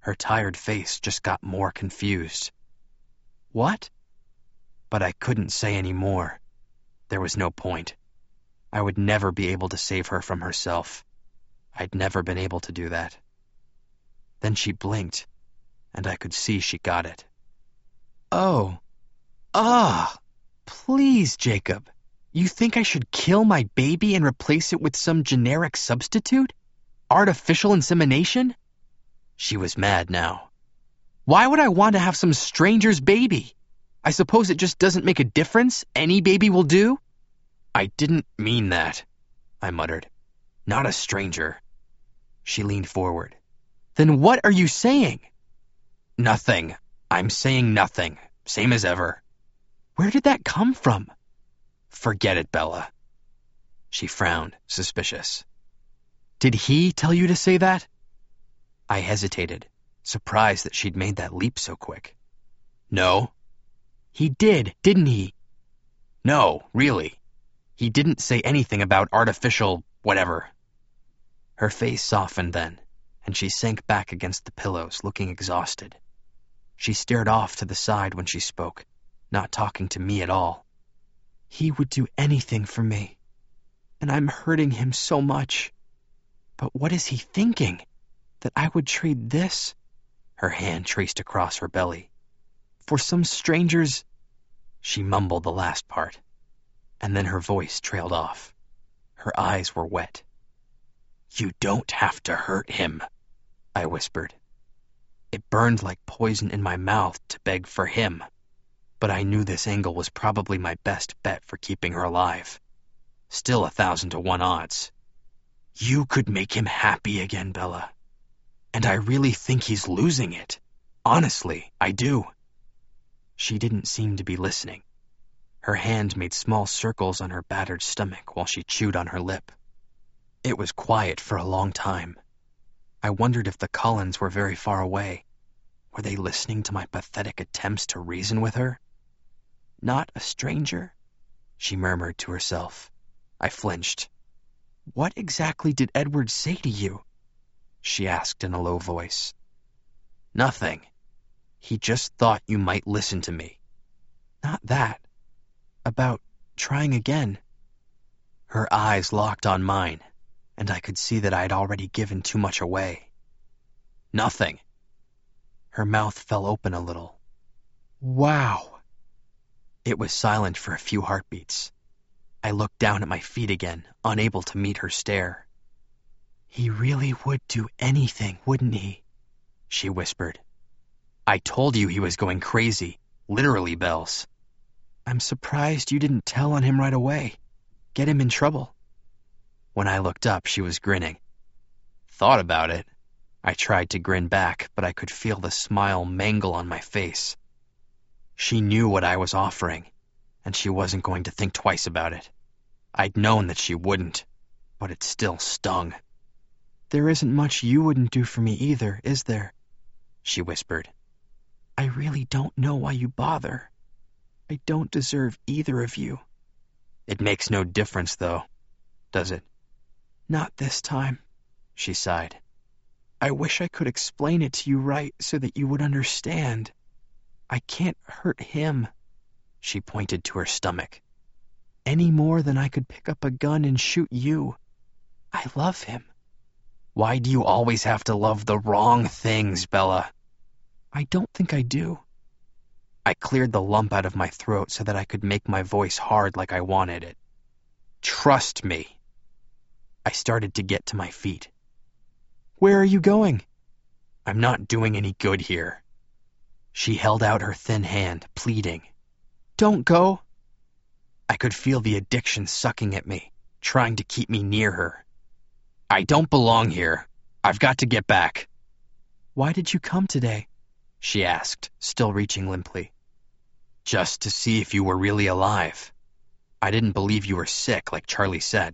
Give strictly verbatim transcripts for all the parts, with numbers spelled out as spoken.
Her tired face just got more confused. What? But I couldn't say any more. There was no point. I would never be able to save her from herself. I'd never been able to do that. Then she blinked, and I could see she got it. Oh. Ah. Please, Jacob. You think I should kill my baby and replace it with some generic substitute? Artificial insemination? She was mad now. Why would I want to have some stranger's baby? I suppose it just doesn't make a difference. Any baby will do? I didn't mean that, I muttered. Not a stranger. She leaned forward. Then what are you saying? Nothing. I'm saying nothing. Same as ever. Where did that come from? Forget it, Bella. She frowned, suspicious. Did he tell you to say that? I hesitated, surprised that she'd made that leap so quick. No. He did, didn't he? No, really. He didn't say anything about artificial whatever. Her face softened then, and she sank back against the pillows, looking exhausted. She stared off to the side when she spoke, not talking to me at all. He would do anything for me, and I'm hurting him so much. But what is he thinking? That I would trade this? Her hand traced across her belly. For some stranger's... She mumbled the last part, and then her voice trailed off. Her eyes were wet. You don't have to hurt him, I whispered. It burned like poison in my mouth to beg for him, but I knew this angle was probably my best bet for keeping her alive. Still a thousand to one odds. You could make him happy again, Bella. And I really think he's losing it. Honestly, I do. She didn't seem to be listening. Her hand made small circles on her battered stomach while she chewed on her lip. It was quiet for a long time. I wondered if the Cullens were very far away. Were they listening to my pathetic attempts to reason with her? Not a stranger, she murmured to herself. I flinched. What exactly did Edward say to you? She asked in a low voice. Nothing. He just thought you might listen to me. Not that. About trying again. Her eyes locked on mine, and I could see that I had already given too much away. Nothing. Her mouth fell open a little. Wow. It was silent for a few heartbeats. I looked down at my feet again, unable to meet her stare. He really would do anything, wouldn't he? She whispered. I told you he was going crazy. Literally, Bells. I'm surprised you didn't tell on him right away. Get him in trouble. When I looked up, she was grinning. Thought about it. I tried to grin back, but I could feel the smile mangle on my face. She knew what I was offering, and she wasn't going to think twice about it. I'd known that she wouldn't, but it still stung. There isn't much you wouldn't do for me either, is there? She whispered. I really don't know why you bother. I don't deserve either of you. It makes no difference, though, does it? Not this time, she sighed. I wish I could explain it to you right so that you would understand. I can't hurt him, she pointed to her stomach, any more than I could pick up a gun and shoot you. I love him. Why do you always have to love the wrong things, Bella? I don't think I do. I cleared the lump out of my throat so that I could make my voice hard like I wanted it. Trust me. I started to get to my feet. Where are you going? I'm not doing any good here. She held out her thin hand, pleading. Don't go. I could feel the addiction sucking at me, trying to keep me near her. I don't belong here. I've got to get back. Why did you come today? She asked, still reaching limply. Just to see if you were really alive. I didn't believe you were sick, like Charlie said.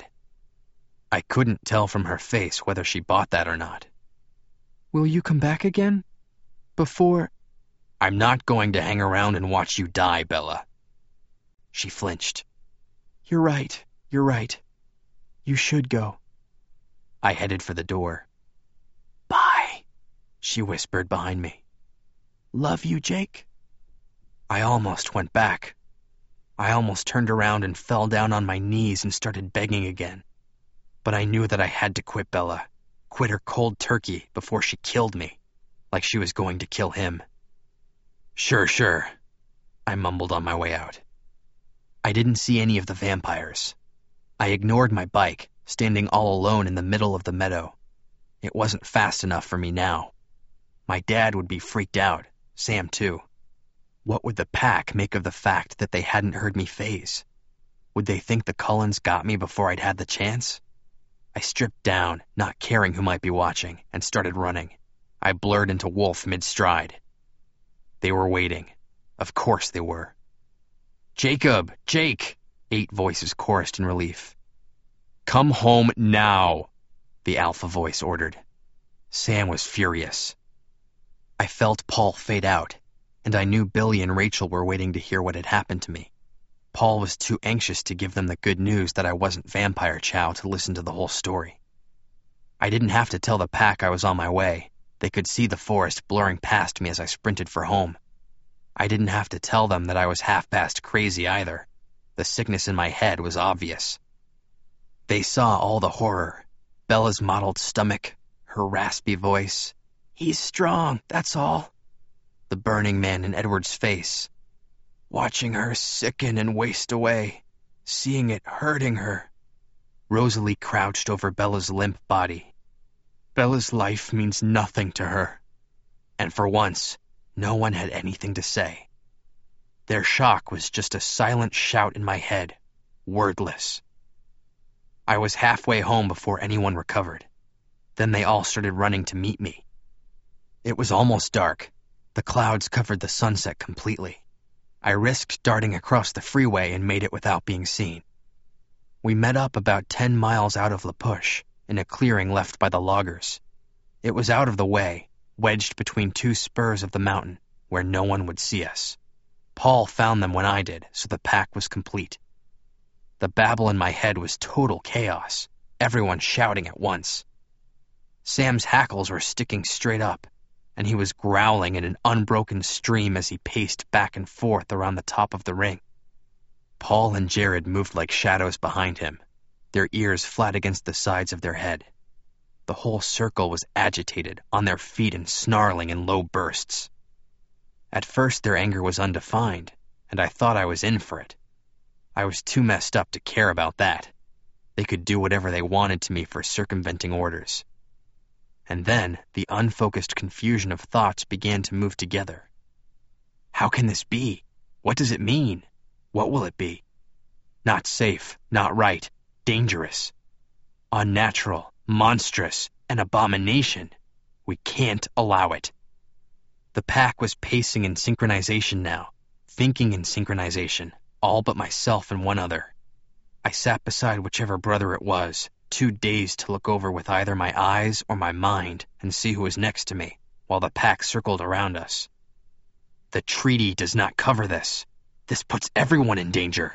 I couldn't tell from her face whether she bought that or not. Will you come back again? Before... I'm not going to hang around and watch you die, Bella. She flinched. You're right, you're right. You should go. I headed for the door. Bye, she whispered behind me. "Love you, Jake?" I almost went back. I almost turned around and fell down on my knees and started begging again. But I knew that I had to quit Bella, quit her cold turkey before she killed me, like she was going to kill him. "Sure, sure," I mumbled on my way out. I didn't see any of the vampires. I ignored my bike, standing all alone in the middle of the meadow. It wasn't fast enough for me now. My dad would be freaked out, Sam too. What would the pack make of the fact that they hadn't heard me phase? Would they think the Cullens got me before I'd had the chance? I stripped down, not caring who might be watching, and started running. I blurred into Wolf mid-stride. They were waiting. Of course they were. "Jacob! Jake!" Eight voices chorused in relief. "Come home now!" the alpha voice ordered. Sam was furious. I felt Paul fade out, and I knew Billy and Rachel were waiting to hear what had happened to me. Paul was too anxious to give them the good news that I wasn't Vampire Chow to listen to the whole story. I didn't have to tell the pack I was on my way. They could see the forest blurring past me as I sprinted for home. I didn't have to tell them that I was half-past crazy either. The sickness in my head was obvious. They saw all the horror. Bella's mottled stomach, her raspy voice. "He's strong, that's all." The burning man in Edward's face. Watching her sicken and waste away, seeing it hurting her. Rosalie crouched over Bella's limp body. Bella's life means nothing to her. And for once, no one had anything to say. Their shock was just a silent shout in my head, wordless. I was halfway home before anyone recovered. Then they all started running to meet me. It was almost dark. The clouds covered the sunset completely. I risked darting across the freeway and made it without being seen. We met up about ten miles out of La Push, in a clearing left by the loggers. It was out of the way, wedged between two spurs of the mountain, where no one would see us. Paul found them when I did, so the pack was complete. The babble in my head was total chaos, everyone shouting at once. Sam's hackles were sticking straight up, and he was growling in an unbroken stream as he paced back and forth around the top of the ring. Paul and Jared moved like shadows behind him, their ears flat against the sides of their head. The whole circle was agitated, on their feet and snarling in low bursts. At first their anger was undefined, and I thought I was in for it. I was too messed up to care about that. They could do whatever they wanted to me for circumventing orders. And then the unfocused confusion of thoughts began to move together. How can this be? What does it mean? What will it be? Not safe, not right, dangerous, unnatural, monstrous, an abomination. We can't allow it. The pack was pacing in synchronization now, thinking in synchronization, all but myself and one other. I sat beside whichever brother it was, too dazed to look over with either my eyes or my mind and see who was next to me, while the pack circled around us. The treaty does not cover this. This puts everyone in danger.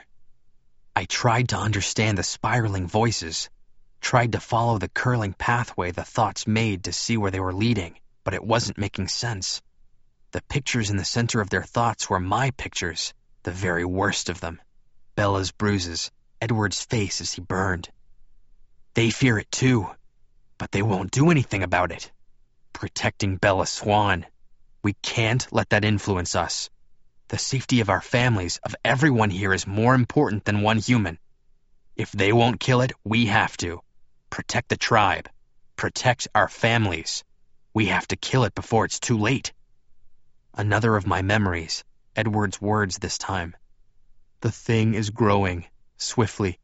I tried to understand the spiraling voices, tried to follow the curling pathway the thoughts made to see where they were leading, but it wasn't making sense. The pictures in the center of their thoughts were my pictures, the very worst of them. Bella's bruises, Edward's face as he burned. They fear it too, but they won't do anything about it. Protecting Bella Swan. We can't let that influence us. The safety of our families, of everyone here, is more important than one human. If they won't kill it, we have to. Protect the tribe. Protect our families. We have to kill it before it's too late. Another of my memories, Edward's words this time. The thing is growing, swiftly.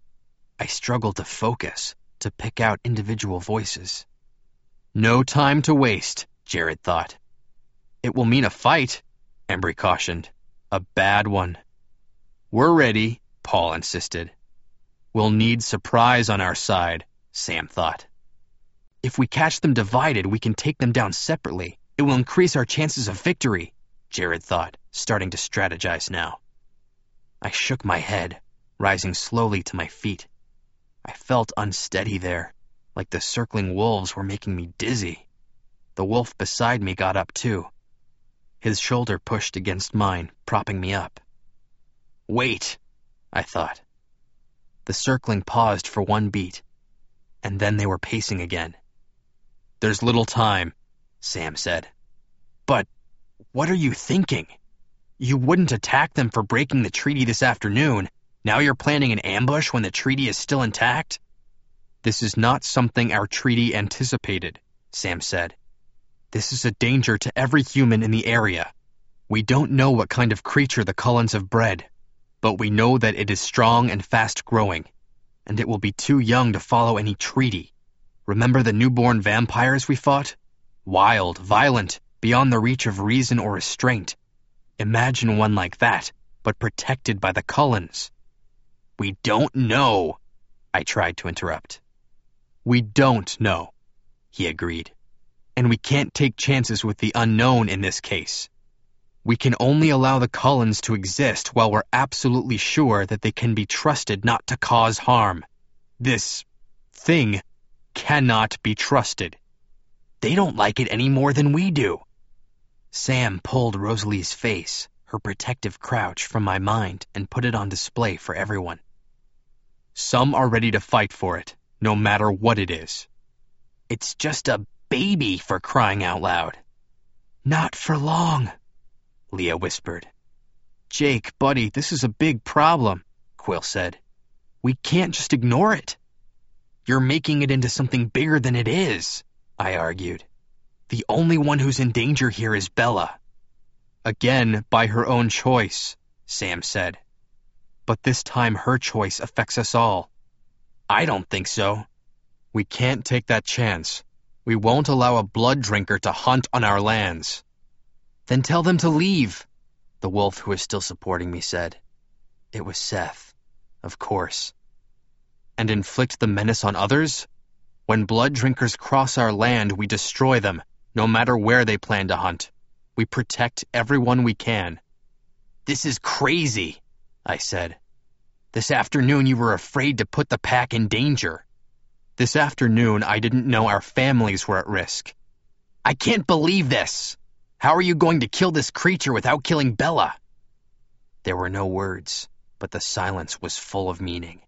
I struggled to focus, to pick out individual voices. No time to waste, Jared thought. It will mean a fight, Embry cautioned. A bad one. We're ready, Paul insisted. We'll need surprise on our side, Sam thought. If we catch them divided, we can take them down separately. It will increase our chances of victory, Jared thought, starting to strategize now. I shook my head, rising slowly to my feet. I felt unsteady there, like the circling wolves were making me dizzy. The wolf beside me got up too. His shoulder pushed against mine, propping me up. Wait, I thought. The circling paused for one beat, and then they were pacing again. There's little time, Sam said. But what are you thinking? You wouldn't attack them for breaking the treaty this afternoon. Now you're planning an ambush when the treaty is still intact? This is not something our treaty anticipated, Sam said. This is a danger to every human in the area. We don't know what kind of creature the Cullens have bred, but we know that it is strong and fast-growing, and it will be too young to follow any treaty. Remember the newborn vampires we fought? Wild, violent, beyond the reach of reason or restraint. Imagine one like that, but protected by the Cullens. We don't know, I tried to interrupt. We don't know, he agreed. And we can't take chances with the unknown in this case. We can only allow the Cullens to exist while we're absolutely sure that they can be trusted not to cause harm. This thing cannot be trusted. They don't like it any more than we do. Sam pulled Rosalie's face, her protective crouch, from my mind and put it on display for everyone. Some are ready to fight for it, no matter what it is. It's just a baby, for crying out loud. Not for long, Leah whispered. Jake, buddy, this is a big problem, Quill said. We can't just ignore it. You're making it into something bigger than it is, I argued. The only one who's in danger here is Bella. Again, by her own choice, Sam said. But this time her choice affects us all. I don't think so. We can't take that chance. We won't allow a blood drinker to hunt on our lands. Then tell them to leave, the wolf who was still supporting me said. It was Seth, of course. And inflict the menace on others? When blood drinkers cross our land, we destroy them, no matter where they plan to hunt. We protect everyone we can. This is crazy, I said. This afternoon you were afraid to put the pack in danger. This afternoon I didn't know our families were at risk. I can't believe this. How are you going to kill this creature without killing Bella? There were no words, but the silence was full of meaning.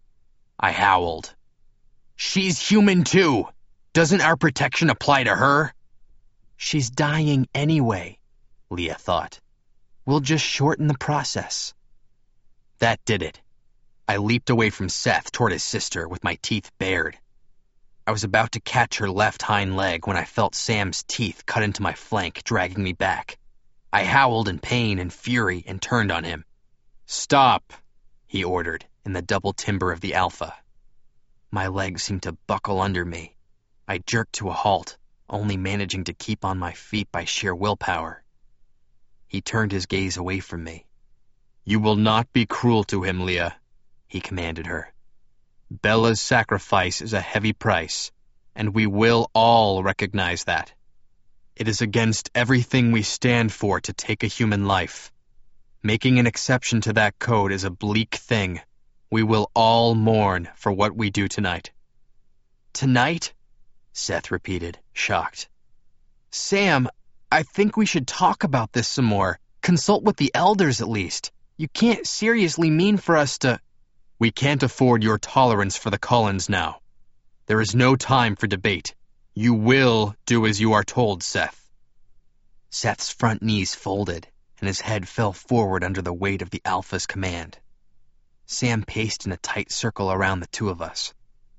I howled. She's human too. Doesn't our protection apply to her? She's dying anyway, Leah thought. We'll just shorten the process. That did it. I leaped away from Seth toward his sister with my teeth bared. I was about to catch her left hind leg when I felt Sam's teeth cut into my flank, dragging me back. I howled in pain and fury and turned on him. Stop, he ordered in the double timbre of the Alpha. My legs seemed to buckle under me. I jerked to a halt, only managing to keep on my feet by sheer willpower. He turned his gaze away from me. You will not be cruel to him, Leah, he commanded her. Bella's sacrifice is a heavy price, and we will all recognize that. It is against everything we stand for to take a human life. Making an exception to that code is a bleak thing. We will all mourn for what we do tonight. Tonight? Seth repeated, shocked. Sam, I think we should talk about this some more. Consult with the elders at least. You can't seriously mean for us to... We can't afford your tolerance for the Cullens now. There is no time for debate. You will do as you are told, Seth. Seth's front knees folded, and his head fell forward under the weight of the Alpha's command. Sam paced in a tight circle around the two of us.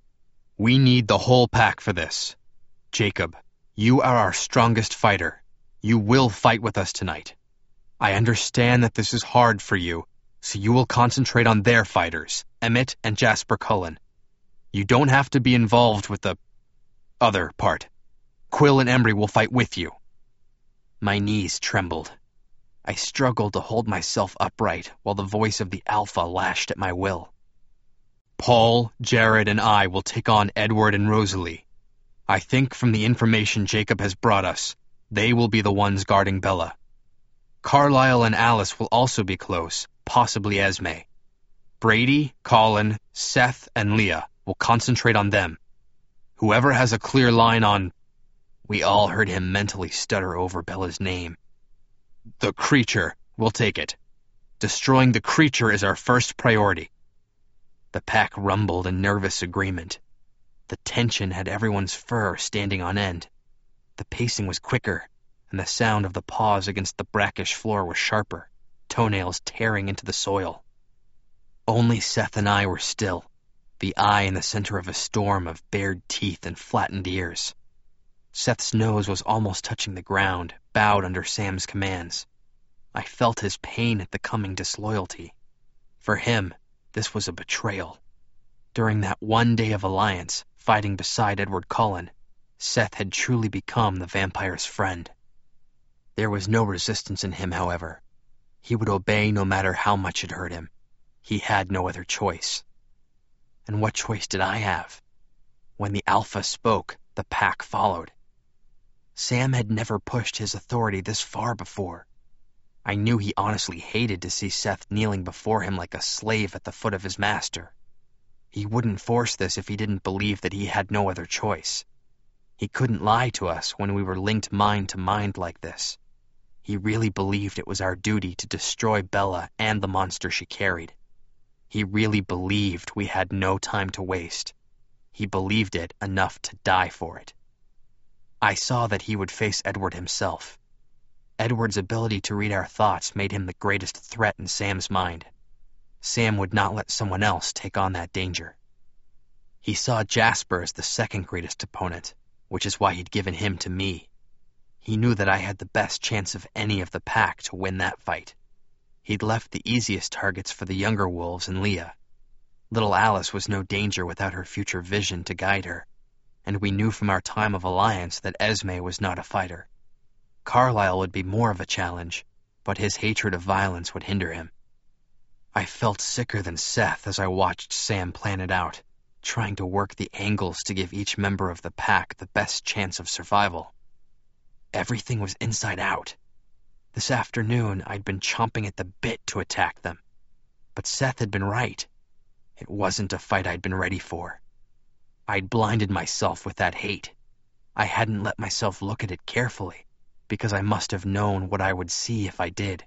We need the whole pack for this. Jacob, you are our strongest fighter. You will fight with us tonight. I understand that this is hard for you, so you will concentrate on their fighters, Emmett and Jasper Cullen. You don't have to be involved with the other part. Quill and Embry will fight with you. My knees trembled. I struggled to hold myself upright while the voice of the Alpha lashed at my will. Paul, Jared, and I will take on Edward and Rosalie. I think from the information Jacob has brought us, they will be the ones guarding Bella. Carlisle and Alice will also be close, possibly Esme. Brady, Colin, Seth, and Leah will concentrate on them. Whoever has a clear line on... We all heard him mentally stutter over Bella's name. "The creature. We'll take it. Destroying the creature is our first priority." The pack rumbled in nervous agreement. The tension had everyone's fur standing on end. The pacing was quicker, and the sound of the paws against the brackish floor was sharper, toenails tearing into the soil. Only Seth and I were still, the eye in the center of a storm of bared teeth and flattened ears. Seth's nose was almost touching the ground, bowed under Sam's commands. I felt his pain at the coming disloyalty. For him, this was a betrayal. During that one day of alliance, fighting beside Edward Cullen, Seth had truly become the vampire's friend. There was no resistance in him, however. He would obey no matter how much it hurt him. He had no other choice. And what choice did I have? When the Alpha spoke, the pack followed. Sam had never pushed his authority this far before. I knew he honestly hated to see Seth kneeling before him like a slave at the foot of his master. He wouldn't force this if he didn't believe that he had no other choice. He couldn't lie to us when we were linked mind to mind like this. He really believed it was our duty to destroy Bella and the monster she carried. He really believed we had no time to waste. He believed it enough to die for it. I saw that he would face Edward himself. Edward's ability to read our thoughts made him the greatest threat in Sam's mind. Sam would not let someone else take on that danger. He saw Jasper as the second greatest opponent, which is why he'd given him to me. He knew that I had the best chance of any of the pack to win that fight. He'd left the easiest targets for the younger wolves and Leah. Little Alice was no danger without her future vision to guide her, and we knew from our time of alliance that Esme was not a fighter. Carlisle would be more of a challenge, but his hatred of violence would hinder him. I felt sicker than Seth as I watched Sam plan it out, trying to work the angles to give each member of the pack the best chance of survival. Everything was inside out. This afternoon, I'd been chomping at the bit to attack them. But Seth had been right. It wasn't a fight I'd been ready for. I'd blinded myself with that hate. I hadn't let myself look at it carefully, because I must have known what I would see if I did.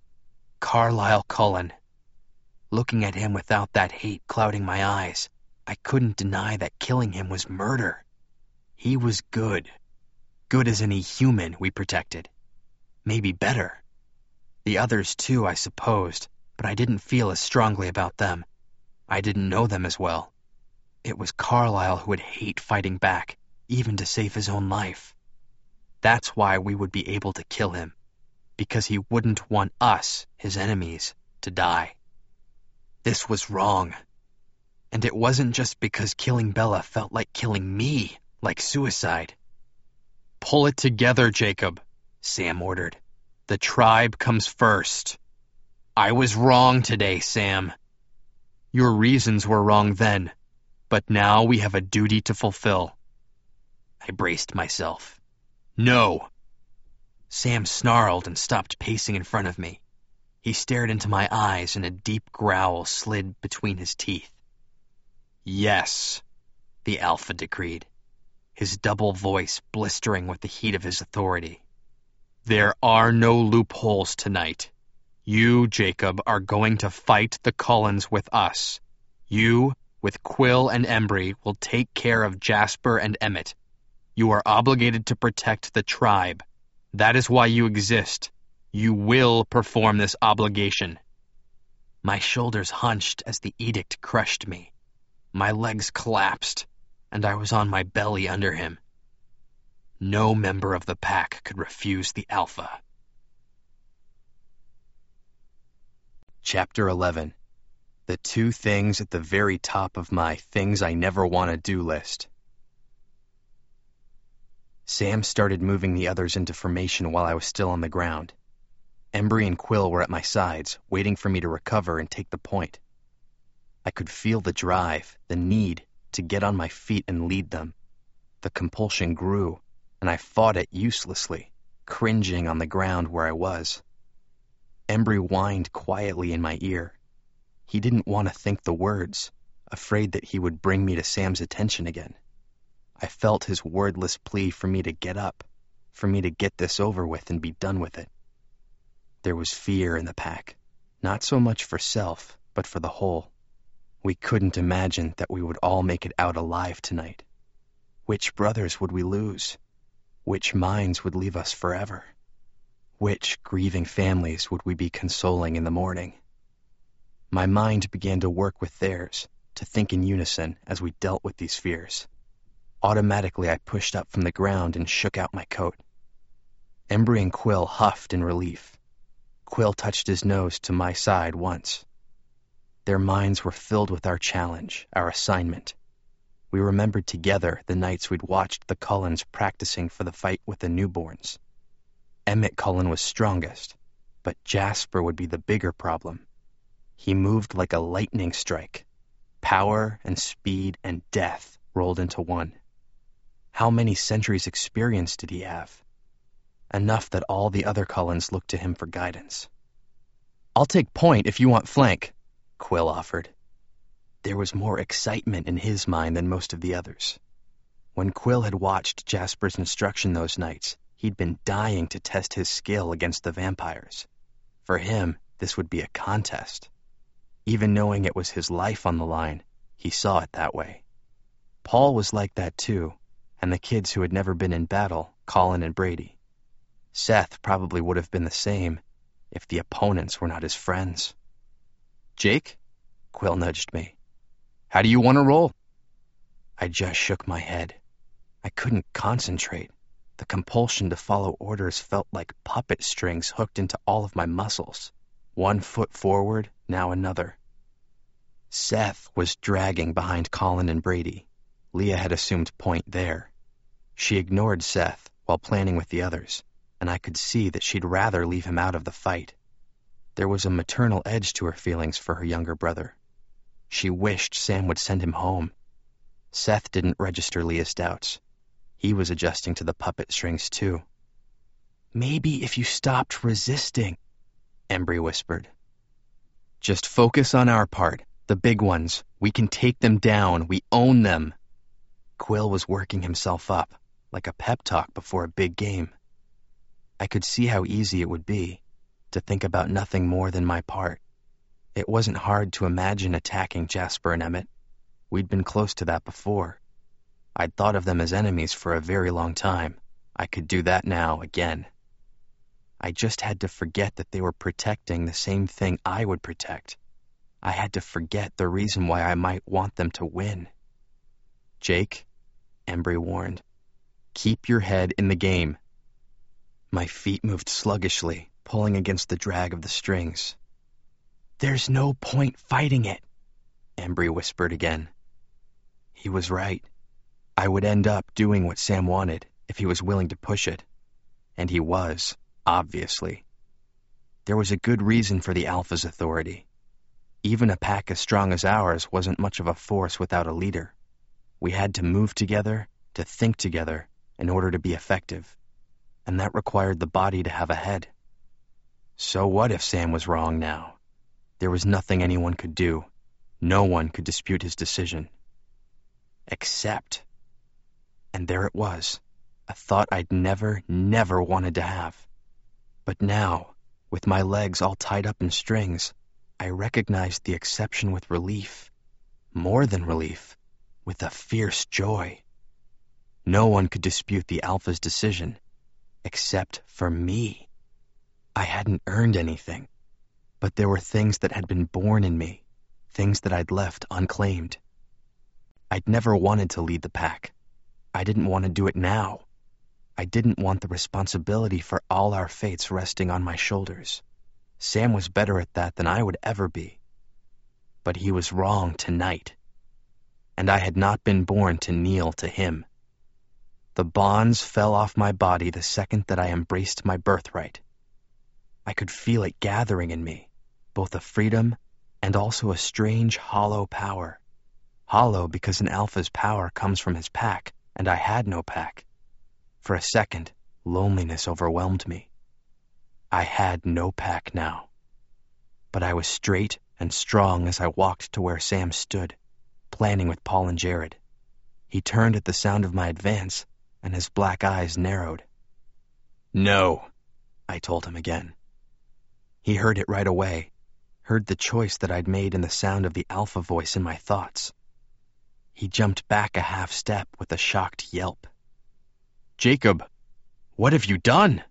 Carlisle Cullen. Looking at him without that hate clouding my eyes, I couldn't deny that killing him was murder. He was good. Good as any human we protected. Maybe better. The others too, I supposed, but I didn't feel as strongly about them. I didn't know them as well. It was Carlisle who would hate fighting back, even to save his own life. That's why we would be able to kill him, because he wouldn't want us, his enemies, to die. This was wrong. And it wasn't just because killing Bella felt like killing me, like suicide. "Pull it together, Jacob," Sam ordered. "The tribe comes first." "I was wrong today, Sam." "Your reasons were wrong then, but now we have a duty to fulfill." I braced myself. "No." Sam snarled and stopped pacing in front of me. He stared into my eyes and a deep growl slid between his teeth. "Yes," the Alpha decreed, his double voice blistering with the heat of his authority. "There are no loopholes tonight. You, Jacob, are going to fight the Cullens with us. You, with Quill and Embry, will take care of Jasper and Emmett. You are obligated to protect the tribe. That is why you exist. You will perform this obligation." My shoulders hunched as the edict crushed me. My legs collapsed, and I was on my belly under him. No member of the pack could refuse the Alpha. Chapter eleven. The two things at the very top of my things I never want to do list. Sam started moving the others into formation while I was still on the ground. Embry and Quill were at my sides, waiting for me to recover and take the point. I could feel the drive, the need, to get on my feet and lead them. The compulsion grew, and I fought it uselessly, cringing on the ground where I was. Embry whined quietly in my ear. He didn't want to think the words, afraid that he would bring me to Sam's attention again. I felt his wordless plea for me to get up, for me to get this over with and be done with it. There was fear in the pack, not so much for self, but for the whole. We couldn't imagine that we would all make it out alive tonight. Which brothers would we lose? Which minds would leave us forever? Which grieving families would we be consoling in the morning? My mind began to work with theirs, to think in unison as we dealt with these fears. Automatically, I pushed up from the ground and shook out my coat. Embry and Quill huffed in relief. Quill touched his nose to my side once. Their minds were filled with our challenge, our assignment. We remembered together the nights we'd watched the Cullens practicing for the fight with the newborns. Emmett Cullen was strongest, but Jasper would be the bigger problem. He moved like a lightning strike. Power and speed and death rolled into one. How many centuries' experience did he have? Enough that all the other Cullens looked to him for guidance. "I'll take point if you want flank," Quill offered. There was more excitement in his mind than most of the others. When Quill had watched Jasper's instruction those nights, he'd been dying to test his skill against the vampires. For him, this would be a contest. Even knowing it was his life on the line, he saw it that way. Paul was like that too, and the kids who had never been in battle, Colin and Brady. Seth probably would have been the same if the opponents were not his friends. "Jake?" Quill nudged me. "How do you want to roll?" I just shook my head. I couldn't concentrate. The compulsion to follow orders felt like puppet strings hooked into all of my muscles. One foot forward, now another. Seth was dragging behind Colin and Brady. Leah had assumed point there. She ignored Seth while planning with the others, and I could see that she'd rather leave him out of the fight. There was a maternal edge to her feelings for her younger brother. She wished Sam would send him home. Seth didn't register Leah's doubts. He was adjusting to the puppet strings too. "Maybe if you stopped resisting," Embry whispered. "Just focus on our part, the big ones. We can take them down. We own them." Quill was working himself up, like a pep talk before a big game. I could see how easy it would be, to think about nothing more than my part. It wasn't hard to imagine attacking Jasper and Emmett. We'd been close to that before. I'd thought of them as enemies for a very long time. I could do that now, again. I just had to forget that they were protecting the same thing I would protect. I had to forget the reason why I might want them to win. "Jake," Embry warned, "keep your head in the game." My feet moved sluggishly, pulling against the drag of the strings. "There's no point fighting it," Embry whispered again. He was right. I would end up doing what Sam wanted if he was willing to push it. And he was, obviously. There was a good reason for the Alpha's authority. Even a pack as strong as ours wasn't much of a force without a leader. We had to move together, to think together, in order to be effective. And that required the body to have a head. So what if Sam was wrong now? There was nothing anyone could do. No one could dispute his decision. Except... And there it was, a thought I'd never, never wanted to have. But now, with my legs all tied up in strings, I recognized the exception with relief. More than relief, with a fierce joy. No one could dispute the Alpha's decision, except for me. I hadn't earned anything, but there were things that had been born in me, things that I'd left unclaimed. I'd never wanted to lead the pack. I didn't want to do it now. I didn't want the responsibility for all our fates resting on my shoulders. Sam was better at that than I would ever be. But he was wrong tonight. And I had not been born to kneel to him. The bonds fell off my body the second that I embraced my birthright. I could feel it gathering in me, both a freedom and also a strange hollow power. Hollow because an Alpha's power comes from his pack, and I had no pack. For a second, loneliness overwhelmed me. I had no pack now. But I was straight and strong as I walked to where Sam stood, planning with Paul and Jared. He turned at the sound of my advance, and his black eyes narrowed. "No," I told him again. He heard it right away, heard the choice that I'd made in the sound of the alpha voice in my thoughts. He jumped back a half step with a shocked yelp. "Jacob, what have you done?"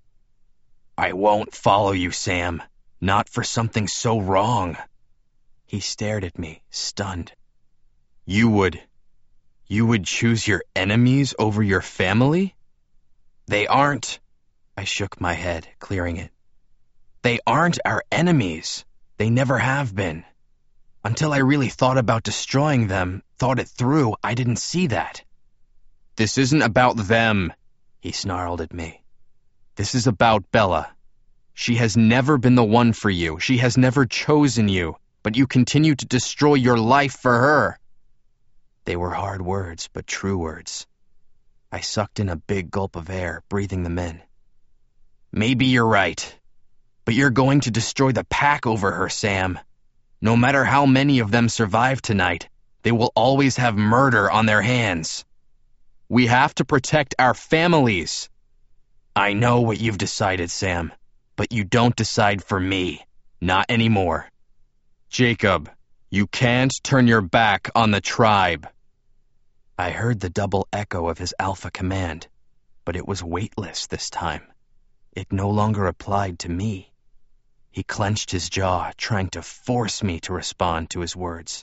"I won't follow you, Sam. Not for something so wrong." He stared at me, stunned. You would... you would choose your enemies over your family?" "They aren't..." I shook my head, clearing it. "They aren't our enemies. They never have been. Until I really thought about destroying them, thought it through, I didn't see that." "This isn't about them," he snarled at me. "This is about Bella. She has never been the one for you. She has never chosen you, but you continue to destroy your life for her." They were hard words, but true words. I sucked in a big gulp of air, breathing them in. "Maybe you're right. But you're going to destroy the pack over her, Sam. No matter how many of them survive tonight, they will always have murder on their hands. We have to protect our families." "I know what you've decided, Sam, but you don't decide for me. Not anymore." "Jacob, you can't turn your back on the tribe." I heard the double echo of his alpha command, but it was weightless this time. It no longer applied to me. He clenched his jaw, trying to force me to respond to his words.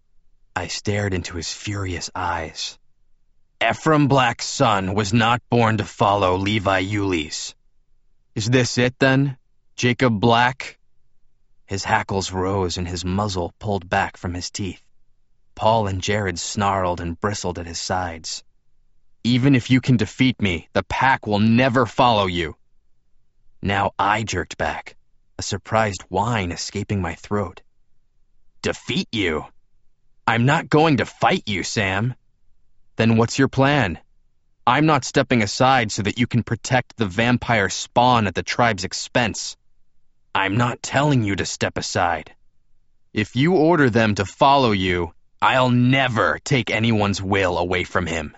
I stared into his furious eyes. "Ephraim Black's son was not born to follow Levi Yuli's." "Is this it, then? Jacob Black?" His hackles rose and his muzzle pulled back from his teeth. Paul and Jared snarled and bristled at his sides. "Even if you can defeat me, the pack will never follow you." Now I jerked back, a surprised whine escaping my throat. "Defeat you? I'm not going to fight you, Sam." "Then what's your plan? I'm not stepping aside so that you can protect the vampire spawn at the tribe's expense." "I'm not telling you to step aside. If you order them to follow you, I'll never take anyone's will away from him."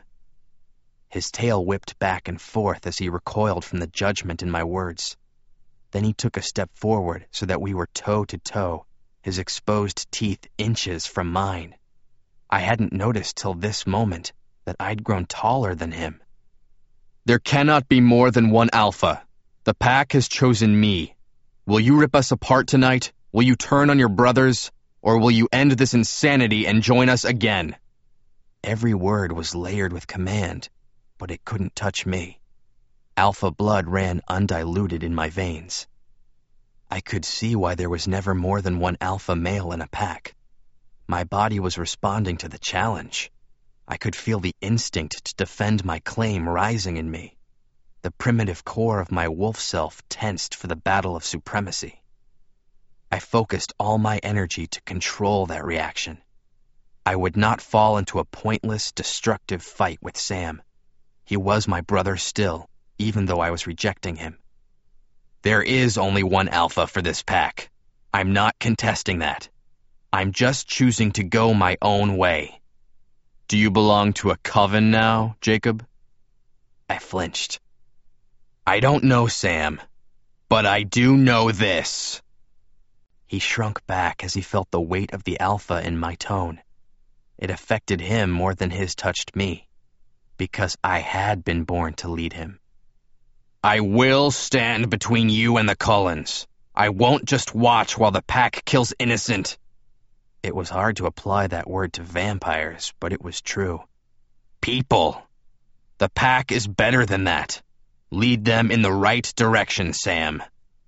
His tail whipped back and forth as he recoiled from the judgment in my words. Then he took a step forward so that we were toe to toe, his exposed teeth inches from mine. I hadn't noticed till this moment that I'd grown taller than him. "There cannot be more than one alpha. The pack has chosen me. Will you rip us apart tonight? Will you turn on your brothers? Or will you end this insanity and join us again?" Every word was layered with command, but it couldn't touch me. Alpha blood ran undiluted in my veins. I could see why there was never more than one alpha male in a pack. My body was responding to the challenge. I could feel the instinct to defend my claim rising in me. The primitive core of my wolf self tensed for the battle of supremacy. I focused all my energy to control that reaction. I would not fall into a pointless, destructive fight with Sam. He was my brother still, even though I was rejecting him. There is only one alpha for this pack. I'm not contesting that. I'm just choosing to go my own way. Do you belong to a coven now, Jacob? I flinched. I don't know, Sam, but I do know this. He shrunk back as he felt the weight of the alpha in my tone. It affected him more than his touched me, because I had been born to lead him. I will stand between you and the Cullens. I won't just watch while the pack kills innocent. It was hard to apply that word to vampires, but it was true. People. The pack is better than that. Lead them in the right direction, Sam.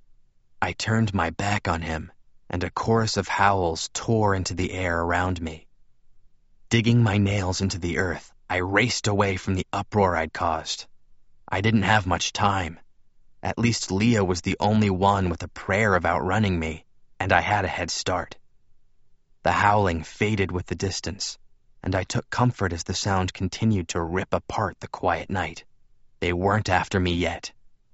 I turned my back on him, and a chorus of howls tore into the air around me. Digging my nails into the earth, I raced away from the uproar I'd caused. I didn't have much time. At least Leah was the only one with a prayer of outrunning me, and I had a head start. The howling faded with the distance, and I took comfort as the sound continued to rip apart the quiet night. They weren't after me yet.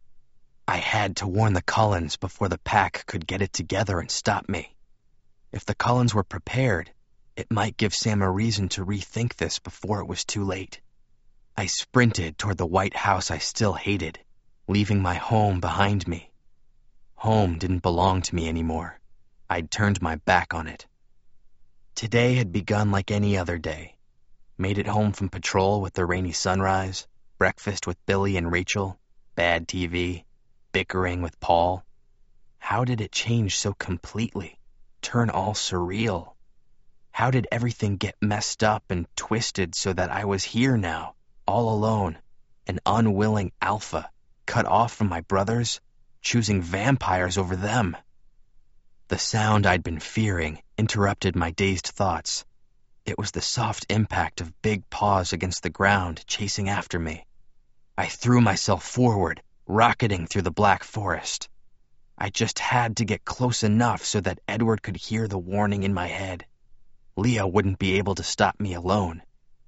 I had to warn the Cullens before the pack could get it together and stop me. If the Cullens were prepared, It might give Sam a reason to rethink this before it was too late. I sprinted toward the white house I still hated, leaving my home behind me. Home didn't belong to me anymore. I'd turned my back on it. Today had begun like any other day. Made it home from patrol with the rainy sunrise, breakfast with Billy and Rachel, bad T V, bickering with Paul. How did it change so completely, turn all surreal? How did everything get messed up and twisted so that I was here now, all alone, an unwilling alpha, cut off from my brothers, choosing vampires over them? The sound I'd been fearing interrupted my dazed thoughts. It was the soft impact of big paws against the ground, chasing after me. I threw myself forward, rocketing through the black forest. I just had to get close enough so that Edward could hear the warning in my head. Leah wouldn't be able to stop me alone.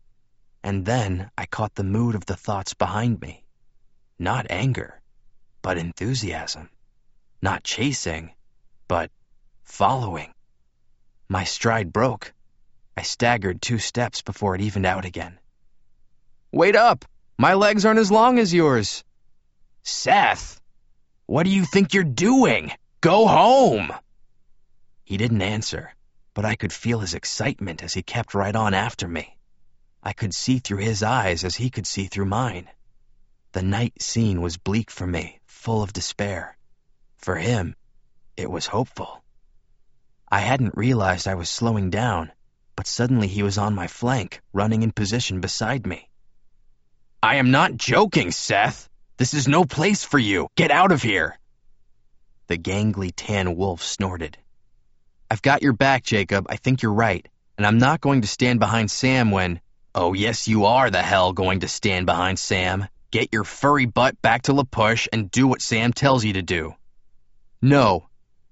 And then I caught the mood of the thoughts behind me. Not anger, but enthusiasm. Not chasing, but following. My stride broke. I staggered two steps before it evened out again. Wait up! My legs aren't as long as yours. Seth! What do you think you're doing? Go home! He didn't answer, but I could feel his excitement as he kept right on after me. I could see through his eyes as he could see through mine. The night scene was bleak for me, full of despair. For him, it was hopeful. I hadn't realized I was slowing down, but suddenly he was on my flank, running in position beside me. I am not joking, Seth. This is no place for you. Get out of here. The gangly tan wolf snorted. I've got your back, Jacob. I think you're right. And I'm not going to stand behind Sam when... Oh, yes, you are the hell going to stand behind Sam. Get your furry butt back to La Push and do what Sam tells you to do. No.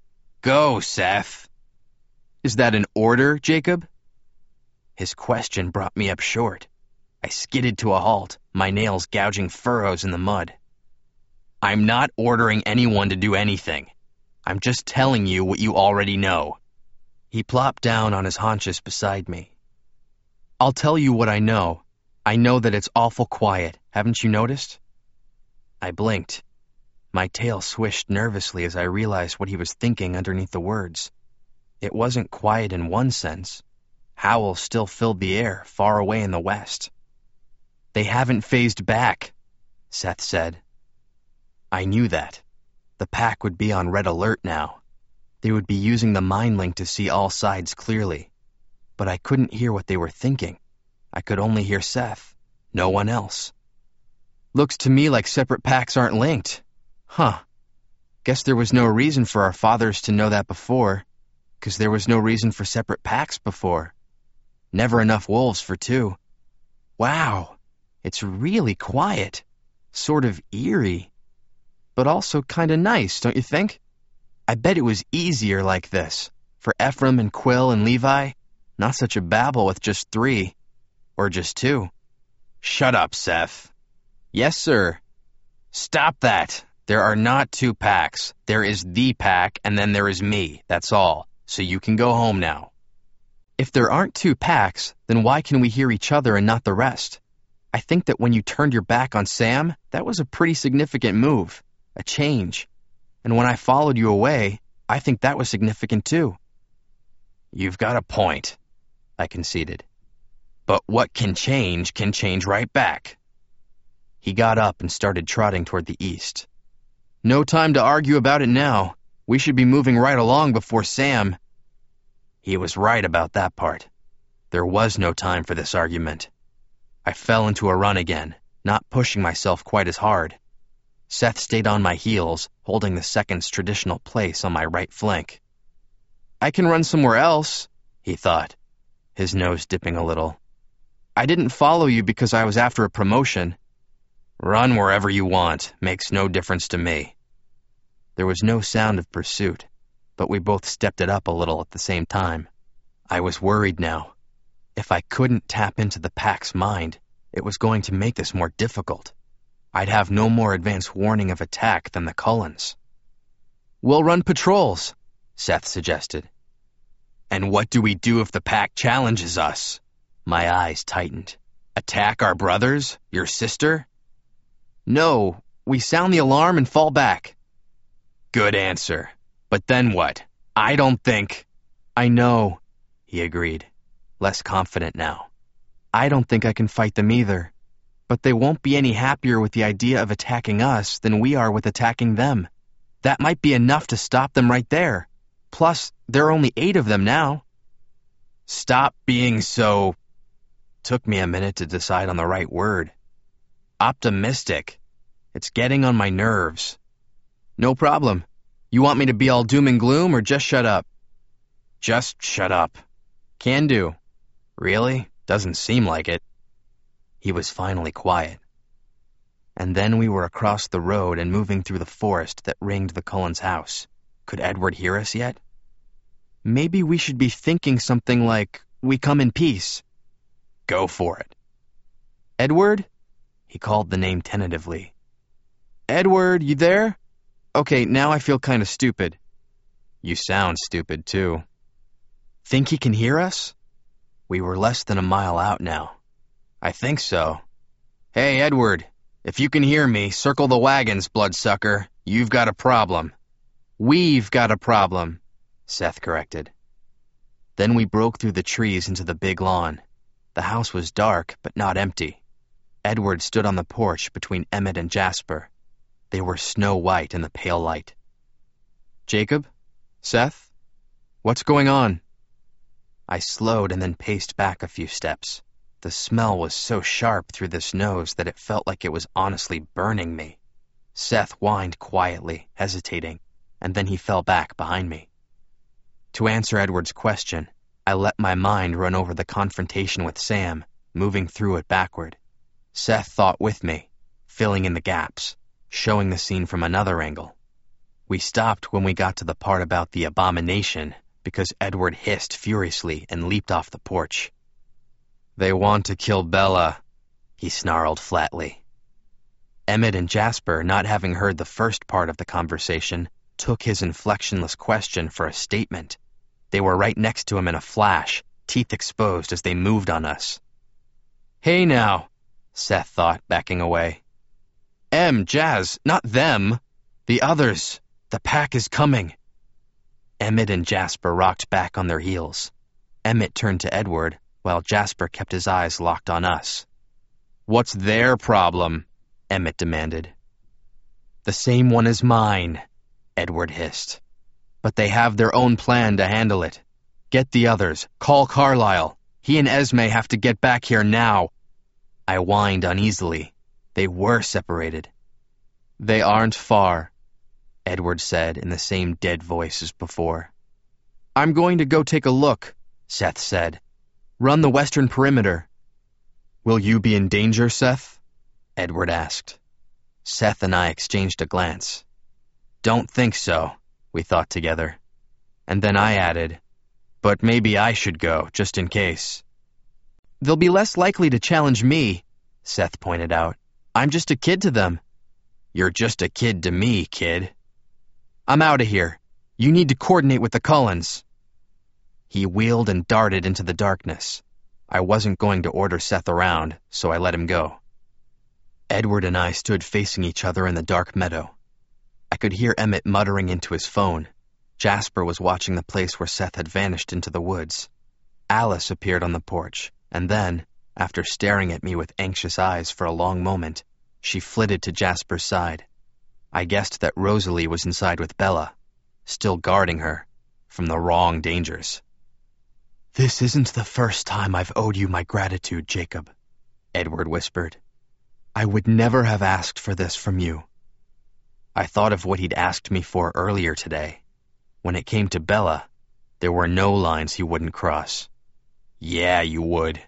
Go, Seth. Is that an order, Jacob? His question brought me up short. I skidded to a halt, my nails gouging furrows in the mud. I'm not ordering anyone to do anything. I'm just telling you what you already know. He plopped down on his haunches beside me. I'll tell you what I know. I know that it's awful quiet. Haven't you noticed? I blinked. My tail swished nervously as I realized what he was thinking underneath the words. It wasn't quiet in one sense. Howls still filled the air, far away in the west. They haven't phased back, Seth said. I knew that. The pack would be on red alert now. They would be using the mind link to see all sides clearly. But I couldn't hear what they were thinking. I could only hear Seth, no one else. Looks to me like separate packs aren't linked. Huh. Guess there was no reason for our fathers to know that before, 'cause there was no reason for separate packs before. Never enough wolves for two. Wow, it's really quiet. Sort of eerie. But also kinda nice, don't you think? I bet it was easier like this. For Ephraim and Quill and Levi, not such a babble with just three. Or just two. Shut up, Seth. Yes, sir. Stop that. There are not two packs. There is the pack, and then there is me. That's all. So you can go home now. If there aren't two packs, then why can we hear each other and not the rest? I think that when you turned your back on Sam, that was a pretty significant move. A change. And when I followed you away, I think that was significant too. You've got a point, I conceded. But what can change can change right back. He got up and started trotting toward the east. No time to argue about it now. We should be moving right along before Sam... He was right about that part. There was no time for this argument. I fell into a run again, not pushing myself quite as hard. Seth stayed on my heels, holding the second's traditional place on my right flank. I can run somewhere else, he thought, his nose dipping a little. I didn't follow you because I was after a promotion. Run wherever you want, makes no difference to me. There was no sound of pursuit, but we both stepped it up a little at the same time. I was worried now. If I couldn't tap into the pack's mind, it was going to make this more difficult. I'd have no more advance warning of attack than the Cullens. We'll run patrols, Seth suggested. And what do we do if the pack challenges us? My eyes tightened. Attack our brothers? Your sister? No, we sound the alarm and fall back. Good answer. But then what? I don't think... I know, he agreed, less confident now. I don't think I can fight them either. But they won't be any happier with the idea of attacking us than we are with attacking them. That might be enough to stop them right there. Plus, there are only eight of them now. Stop being so... Took me a minute to decide on the right word. Optimistic. It's getting on my nerves. No problem. You want me to be all doom and gloom or just shut up? Just shut up. Can do. Really? Doesn't seem like it. He was finally quiet. And then we were across the road and moving through the forest that ringed the Cullens' house. Could Edward hear us yet? Maybe we should be thinking something like, we come in peace. Go for it. Edward? He called the name tentatively. Edward, you there? Okay, now I feel kind of stupid. You sound stupid, too. Think he can hear us? We were less than a mile out now. I think so. Hey, Edward, if you can hear me, circle the wagons, bloodsucker. You've got a problem. We've got a problem, Seth corrected. Then we broke through the trees into the big lawn. The house was dark, but not empty. Edward stood on the porch between Emmett and Jasper. They were snow white in the pale light. Jacob? Seth? What's going on? I slowed and then paced back a few steps. The smell was so sharp through this nose that it felt like it was honestly burning me. Seth whined quietly, hesitating, and then he fell back behind me. To answer Edward's question, I let my mind run over the confrontation with Sam, moving through it backward. Seth thought with me, filling in the gaps, showing the scene from another angle. We stopped when we got to the part about the abomination, because Edward hissed furiously and leaped off the porch. They want to kill Bella, he snarled flatly. Emmett and Jasper, not having heard the first part of the conversation, took his inflectionless question for a statement. They were right next to him in a flash, teeth exposed as they moved on us. Hey now, Seth thought, backing away. Em, Jazz, not them. The others. The pack is coming. Emmett and Jasper rocked back on their heels. Emmett turned to Edward, while Jasper kept his eyes locked on us. What's their problem? Emmett demanded. The same one as mine, Edward hissed. But they have their own plan to handle it. Get the others. Call Carlisle. He and Esme have to get back here now. I whined uneasily. They were separated. They aren't far, Edward said in the same dead voice as before. I'm going to go take a look, Seth said. Run the western perimeter. Will you be in danger, Seth? Edward asked. Seth and I exchanged a glance. Don't think so, we thought together. And then I added, but maybe I should go, just in case. They'll be less likely to challenge me, Seth pointed out. I'm just a kid to them. You're just a kid to me, kid. I'm out of here. You need to coordinate with the Cullens. He wheeled and darted into the darkness. I wasn't going to order Seth around, so I let him go. Edward and I stood facing each other in the dark meadow. I could hear Emmett muttering into his phone. Jasper was watching the place where Seth had vanished into the woods. Alice appeared on the porch, and then, after staring at me with anxious eyes for a long moment, she flitted to Jasper's side. I guessed that Rosalie was inside with Bella, still guarding her from the wrong dangers. This isn't the first time I've owed you my gratitude, Jacob, Edward whispered. I would never have asked for this from you. I thought of what he'd asked me for earlier today. When it came to Bella, there were no lines he wouldn't cross. Yeah, you would.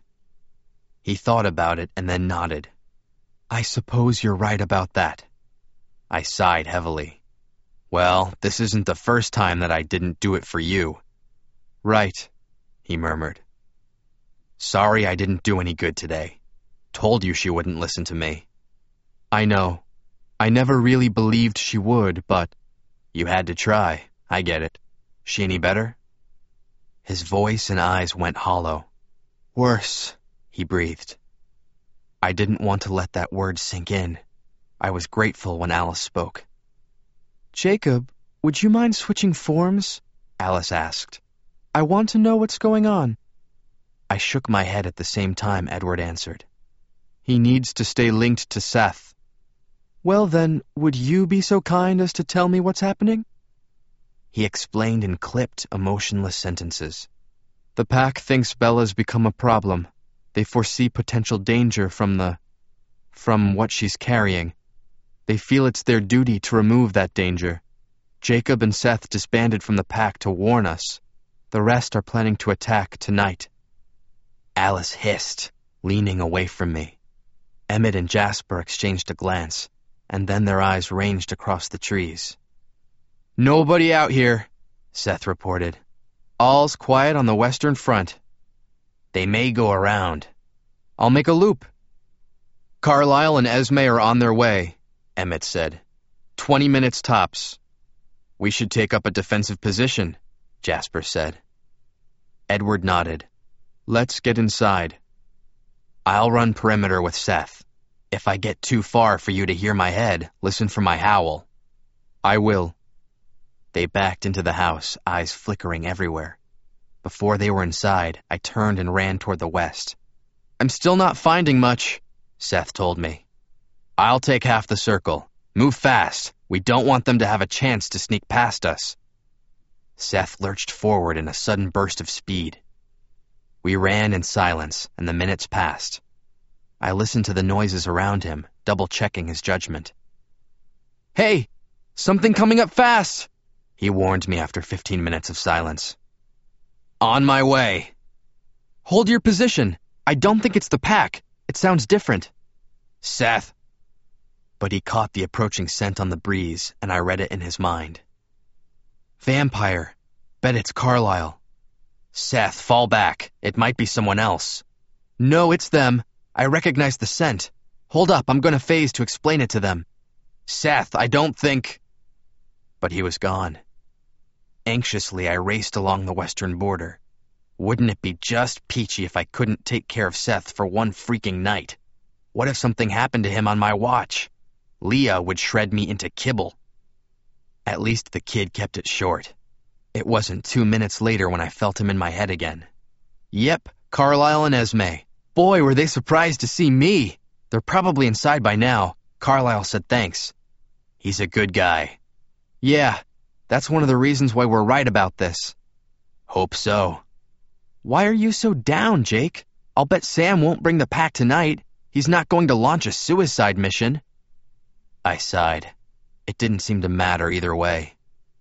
He thought about it and then nodded. I suppose you're right about that. I sighed heavily. Well, this isn't the first time that I didn't do it for you. Right, he murmured. Sorry I didn't do any good today. Told you she wouldn't listen to me. I know. I never really believed she would, but... You had to try. I get it. She any better? His voice and eyes went hollow. Worse, he breathed. I didn't want to let that word sink in. I was grateful when Alice spoke. Jacob, would you mind switching forms? Alice asked. I want to know what's going on. I shook my head at the same time Edward answered. He needs to stay linked to Seth. Well then, would you be so kind as to tell me what's happening? He explained in clipped, emotionless sentences. The pack thinks Bella's become a problem. They foresee potential danger from the... from what she's carrying. They feel it's their duty to remove that danger. Jacob and Seth disbanded from the pack to warn us. The rest are planning to attack tonight. Alice hissed, leaning away from me. Emmett and Jasper exchanged a glance, and then their eyes ranged across the trees. Nobody out here, Seth reported. All's quiet on the western front. They may go around. I'll make a loop. Carlisle and Esme are on their way, Emmett said. Twenty minutes tops. We should take up a defensive position, Jasper said. Edward nodded. Let's get inside. I'll run perimeter with Seth. If I get too far for you to hear my head, listen for my howl. I will. They backed into the house, eyes flickering everywhere. Before they were inside, I turned and ran toward the west. I'm still not finding much, Seth told me. I'll take half the circle. Move fast. We don't want them to have a chance to sneak past us. Seth lurched forward in a sudden burst of speed. We ran in silence, and the minutes passed. I listened to the noises around him, double-checking his judgment. Hey, something coming up fast, he warned me after fifteen minutes of silence. On my way. Hold your position. I don't think it's the pack. It sounds different. Seth. But he caught the approaching scent on the breeze, and I read it in his mind. Vampire. Bet it's Carlisle. Seth, fall back. It might be someone else. No, it's them. I recognize the scent. Hold up, I'm going to phase to explain it to them. Seth, I don't think... But he was gone. Anxiously, I raced along the western border. Wouldn't it be just peachy if I couldn't take care of Seth for one freaking night? What if something happened to him on my watch? Leah would shred me into kibble. At least the kid kept it short. It wasn't two minutes later when I felt him in my head again. Yep, Carlisle and Esme. Boy, were they surprised to see me. They're probably inside by now. Carlisle said thanks. He's a good guy. Yeah, that's one of the reasons why we're right about this. Hope so. Why are you so down, Jake? I'll bet Sam won't bring the pack tonight. He's not going to launch a suicide mission. I sighed. It didn't seem to matter either way.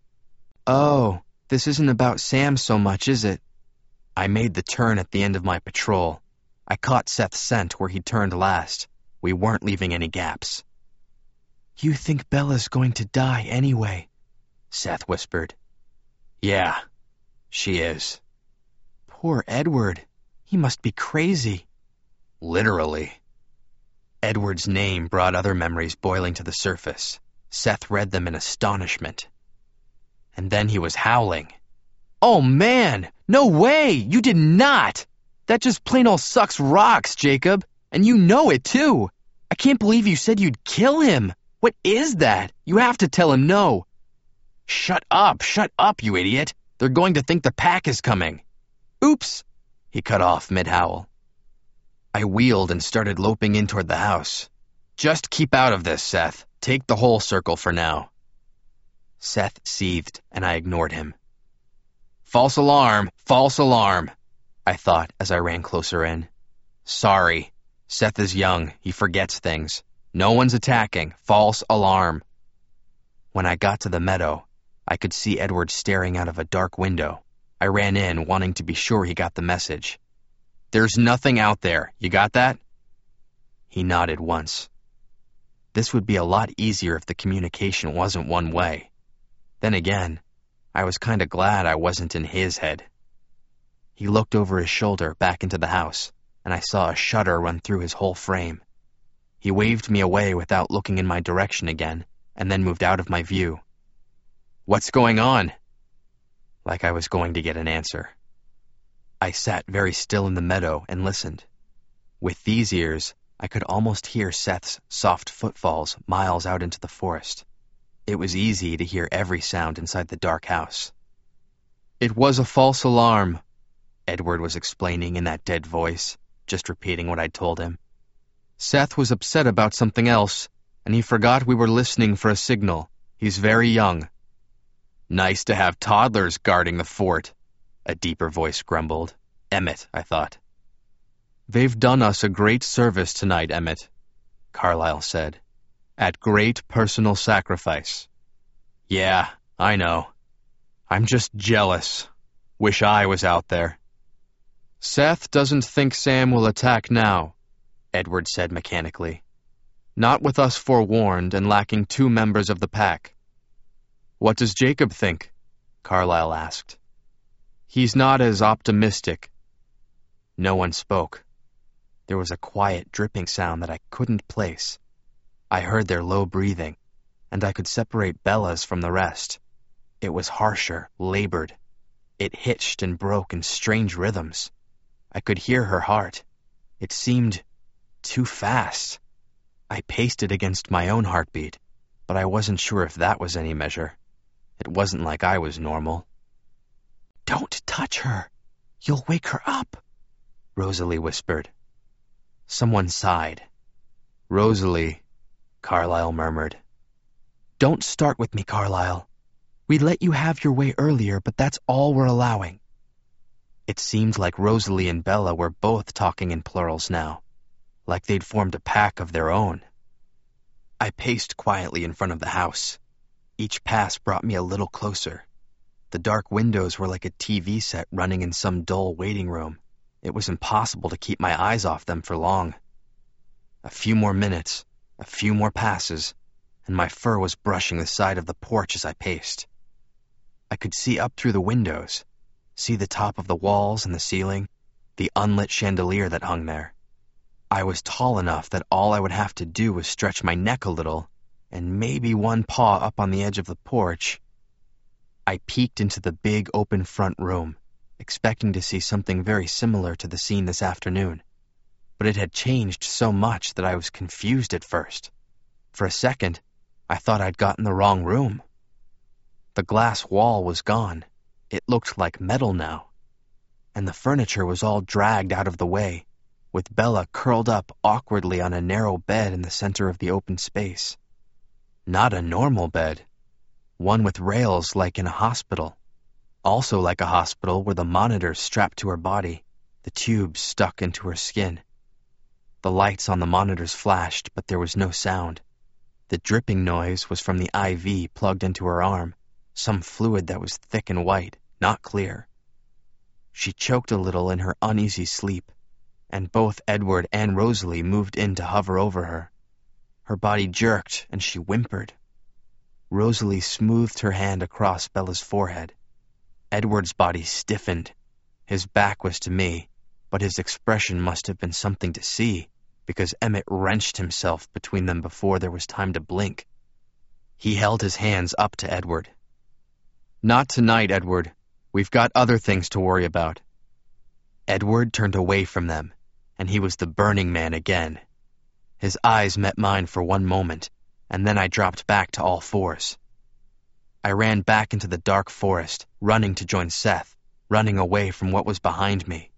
Oh, this isn't about Sam so much, is it? I made the turn at the end of my patrol. I caught Seth's scent where he turned last. We weren't leaving any gaps. You think Bella's going to die anyway, Seth whispered. Yeah, she is. Poor Edward. He must be crazy. Literally. Edward's name brought other memories boiling to the surface. Seth read them in astonishment. And then he was howling. Oh man, no way, you did not! That just plain old sucks rocks, Jacob, and you know it too. I can't believe you said you'd kill him. What is that? You have to tell him no. Shut up, shut up, you idiot. They're going to think the pack is coming. Oops, he cut off mid-howl. I wheeled and started loping in toward the house. Just keep out of this, Seth. Take the whole circle for now. Seth seethed, and I ignored him. False alarm, false alarm, I thought as I ran closer in. Sorry. Seth is young. He forgets things. No one's attacking. False alarm. When I got to the meadow, I could see Edward staring out of a dark window. I ran in, wanting to be sure he got the message. There's nothing out there. You got that? He nodded once. This would be a lot easier if the communication wasn't one way. Then again, I was kind of glad I wasn't in his head. He looked over his shoulder back into the house, and I saw a shudder run through his whole frame. He waved me away without looking in my direction again, and then moved out of my view. What's going on? Like I was going to get an answer. I sat very still in the meadow and listened. With these ears, I could almost hear Seth's soft footfalls miles out into the forest. It was easy to hear every sound inside the dark house. "It was a false alarm," Edward was explaining in that dead voice, just repeating what I'd told him. "Seth was upset about something else, and he forgot we were listening for a signal. He's very young." "Nice to have toddlers guarding the fort," a deeper voice grumbled. Emmett, I thought. "They've done us a great service tonight, Emmett," Carlyle said. "At great personal sacrifice." "Yeah, I know. I'm just jealous. Wish I was out there." "Seth doesn't think Sam will attack now," Edward said mechanically. "Not with us forewarned and lacking two members of the pack." "What does Jacob think?" Carlyle asked. "He's not as optimistic." No one spoke. There was a quiet dripping sound that I couldn't place. I heard their low breathing, and I could separate Bella's from the rest. It was harsher, labored. It hitched and broke in strange rhythms. I could hear her heart. It seemed too fast. I paced it against my own heartbeat, but I wasn't sure if that was any measure. It wasn't like I was normal. "Don't touch her. You'll wake her up," Rosalie whispered. Someone sighed. "Rosalie," Carlyle murmured. "Don't start with me, Carlyle. We let you have your way earlier, but that's all we're allowing." It seemed like Rosalie and Bella were both talking in plurals now, like they'd formed a pack of their own. I paced quietly in front of the house. Each pass brought me a little closer. The dark windows were like a T V set running in some dull waiting room. It was impossible to keep my eyes off them for long. A few more minutes, a few more passes, and my fur was brushing the side of the porch as I paced. I could see up through the windows, see the top of the walls and the ceiling, the unlit chandelier that hung there. I was tall enough that all I would have to do was stretch my neck a little, and maybe one paw up on the edge of the porch. I peeked into the big open front room, expecting to see something very similar to the scene this afternoon. But it had changed so much that I was confused at first. For a second, I thought I'd gotten the wrong room. The glass wall was gone. It looked like metal now. And the furniture was all dragged out of the way, with Bella curled up awkwardly on a narrow bed in the center of the open space. Not a normal bed. One with rails like in a hospital. Also like a hospital were the monitors strapped to her body, the tubes stuck into her skin. The lights on the monitors flashed, but there was no sound. The dripping noise was from the I V plugged into her arm, some fluid that was thick and white, not clear. She choked a little in her uneasy sleep, and both Edward and Rosalie moved in to hover over her. Her body jerked, and she whimpered. Rosalie smoothed her hand across Bella's forehead. Edward's body stiffened. His back was to me, but his expression must have been something to see, because Emmett wrenched himself between them before there was time to blink. He held his hands up to Edward. "Not tonight, Edward. We've got other things to worry about." Edward turned away from them, and he was the Burning Man again. His eyes met mine for one moment, and then I dropped back to all fours. I ran back into the dark forest, running to join Seth, running away from what was behind me.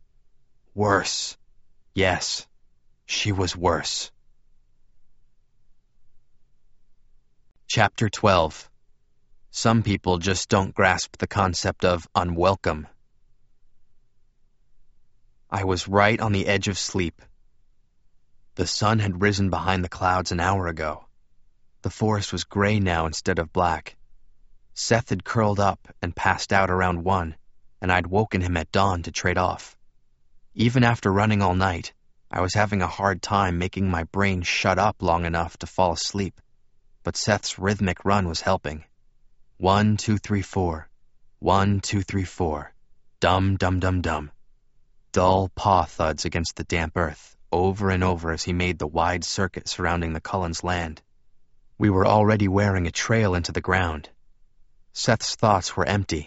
Worse. Yes, she was worse. Chapter twelve. Some people just don't grasp the concept of unwelcome. I was right on the edge of sleep. The sun had risen behind the clouds an hour ago. The forest was gray now instead of black. Seth had curled up and passed out around one, and I'd woken him at dawn to trade off. Even after running all night, I was having a hard time making my brain shut up long enough to fall asleep, but Seth's rhythmic run was helping. One, two, three, four. One, two, three, four. Dum, dum, dum, dum. Dull paw thuds against the damp earth, over and over as he made the wide circuit surrounding the Cullens' land. We were already wearing a trail into the ground. Seth's thoughts were empty,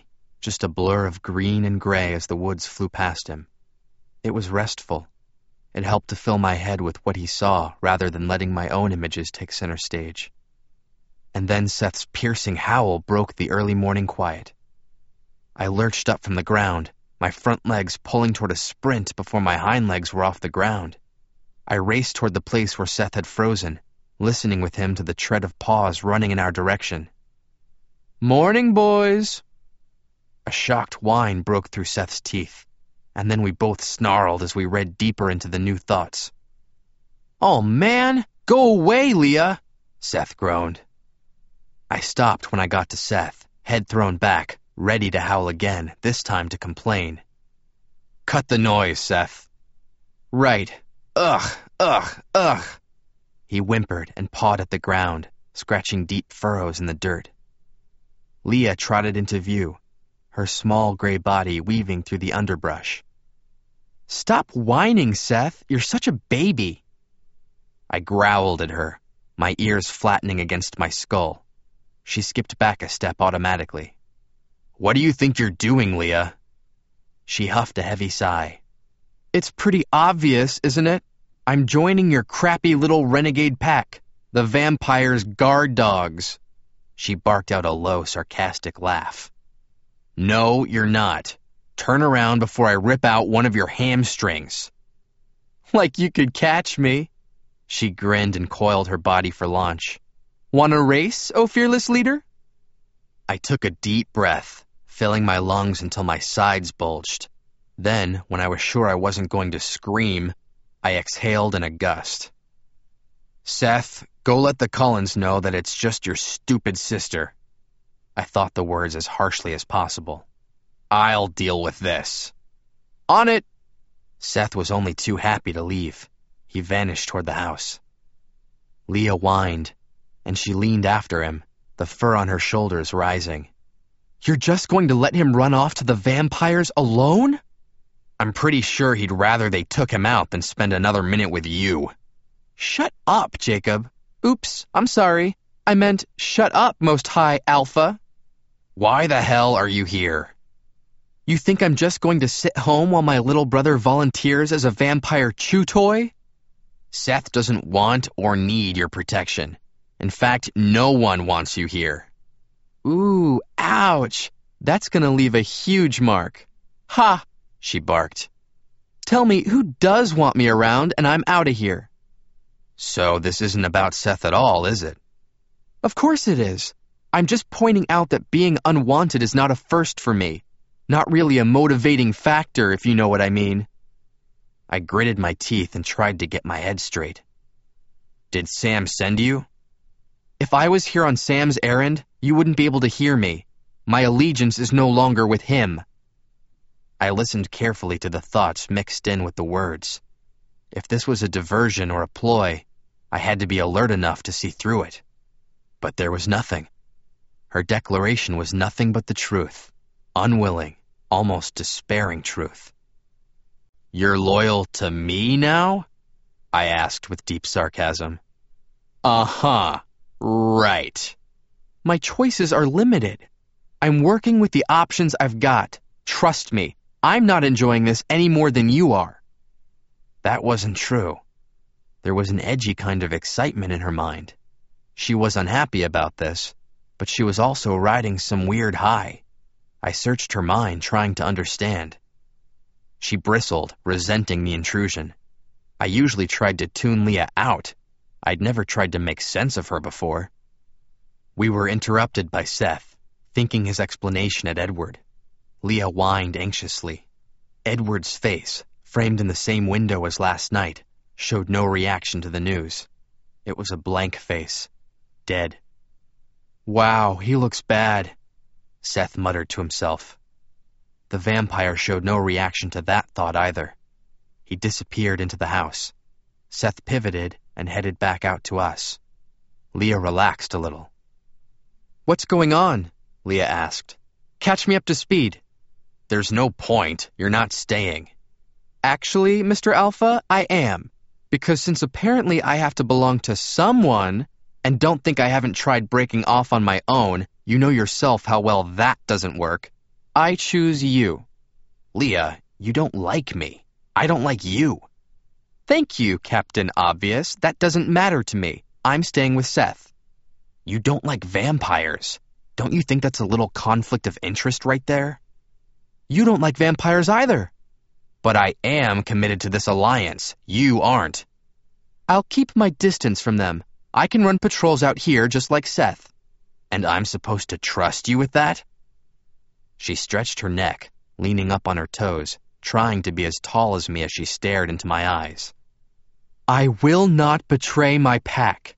just a blur of green and gray as the woods flew past him. It was restful. It helped to fill my head with what he saw rather than letting my own images take center stage. And then Seth's piercing howl broke the early morning quiet. I lurched up from the ground, my front legs pulling toward a sprint before my hind legs were off the ground. I raced toward the place where Seth had frozen, listening with him to the tread of paws running in our direction. "Morning, boys!" A shocked whine broke through Seth's teeth, and then we both snarled as we read deeper into the new thoughts. "Oh, man! Go away, Leah!" Seth groaned. I stopped when I got to Seth, head thrown back, ready to howl again, this time to complain. "Cut the noise, Seth." "Right. Ugh, ugh, ugh." He whimpered and pawed at the ground, scratching deep furrows in the dirt. Leah trotted into view, her small gray body weaving through the underbrush. "Stop whining, Seth. You're such a baby." I growled at her, my ears flattening against my skull. She skipped back a step automatically. "What do you think you're doing, Leah?" She huffed a heavy sigh. "It's pretty obvious, isn't it? I'm joining your crappy little renegade pack, the Vampire's Guard Dogs." She barked out a low, sarcastic laugh. "No, you're not. Turn around before I rip out one of your hamstrings." "Like you could catch me." She grinned and coiled her body for launch. "Want a race, oh fearless leader?" I took a deep breath, filling my lungs until my sides bulged. Then, when I was sure I wasn't going to scream, I exhaled in a gust. "Seth, go let the Cullens know that it's just your stupid sister." I thought the words as harshly as possible. "I'll deal with this." "On it!" Seth was only too happy to leave. He vanished toward the house. Leah whined, and she leaned after him, the fur on her shoulders rising. "You're just going to let him run off to the vampires alone?" "I'm pretty sure he'd rather they took him out than spend another minute with you." "Shut up, Jacob." "Oops, I'm sorry. I meant shut up, Most High Alpha." "Why the hell are you here?" "You think I'm just going to sit home while my little brother volunteers as a vampire chew toy?" "Seth doesn't want or need your protection. In fact, no one wants you here." "Ooh, ouch. That's gonna leave a huge mark." "Ha!" she barked. "Tell me, who does want me around and I'm out of here?" "So this isn't about Seth at all, is it?" "Of course it is. I'm just pointing out that being unwanted is not a first for me. Not really a motivating factor, if you know what I mean." I gritted my teeth and tried to get my head straight. "Did Sam send you?" "If I was here on Sam's errand, you wouldn't be able to hear me. My allegiance is no longer with him." I listened carefully to the thoughts mixed in with the words. If this was a diversion or a ploy, I had to be alert enough to see through it. But there was nothing. Her declaration was nothing but the truth. Unwilling, almost despairing truth. "You're loyal to me now?" I asked with deep sarcasm. "Uh-huh. Right." "My choices are limited. I'm working with the options I've got. Trust me, I'm not enjoying this any more than you are." That wasn't true. There was an edgy kind of excitement in her mind. She was unhappy about this, but she was also riding some weird high. I searched her mind, trying to understand. She bristled, resenting the intrusion. I usually tried to tune Leah out. I'd never tried to make sense of her before. We were interrupted by Seth, thinking his explanation at Edward. Leah whined anxiously. Edward's face, framed in the same window as last night, showed no reaction to the news. It was a blank face. Dead. "Wow, he looks bad," Seth muttered to himself. The vampire showed no reaction to that thought either. He disappeared into the house. Seth pivoted and headed back out to us. Leah relaxed a little. "What's going on?" Leah asked. "Catch me up to speed." "There's no point. You're not staying." "Actually, Mister Alpha, I am. Because since apparently I have to belong to someone, and don't think I haven't tried breaking off on my own, you know yourself how well that doesn't work. I choose you. Leah, you don't like me. I don't like you. Thank you, Captain Obvious. That doesn't matter to me. I'm staying with Seth. You don't like vampires. Don't you think that's a little conflict of interest right there? You don't like vampires either. But I am committed to this alliance. You aren't. I'll keep my distance from them. I can run patrols out here just like Seth. And I'm supposed to trust you with that? She stretched her neck, leaning up on her toes, trying to be as tall as me as she stared into my eyes. I will not betray my pack.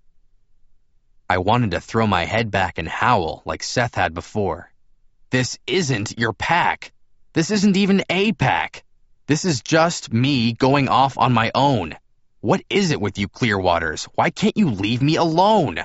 I wanted to throw my head back and howl like Seth had before. This isn't your pack. This isn't even a pack. This is just me going off on my own. What is it with you Clearwaters? Why can't you leave me alone?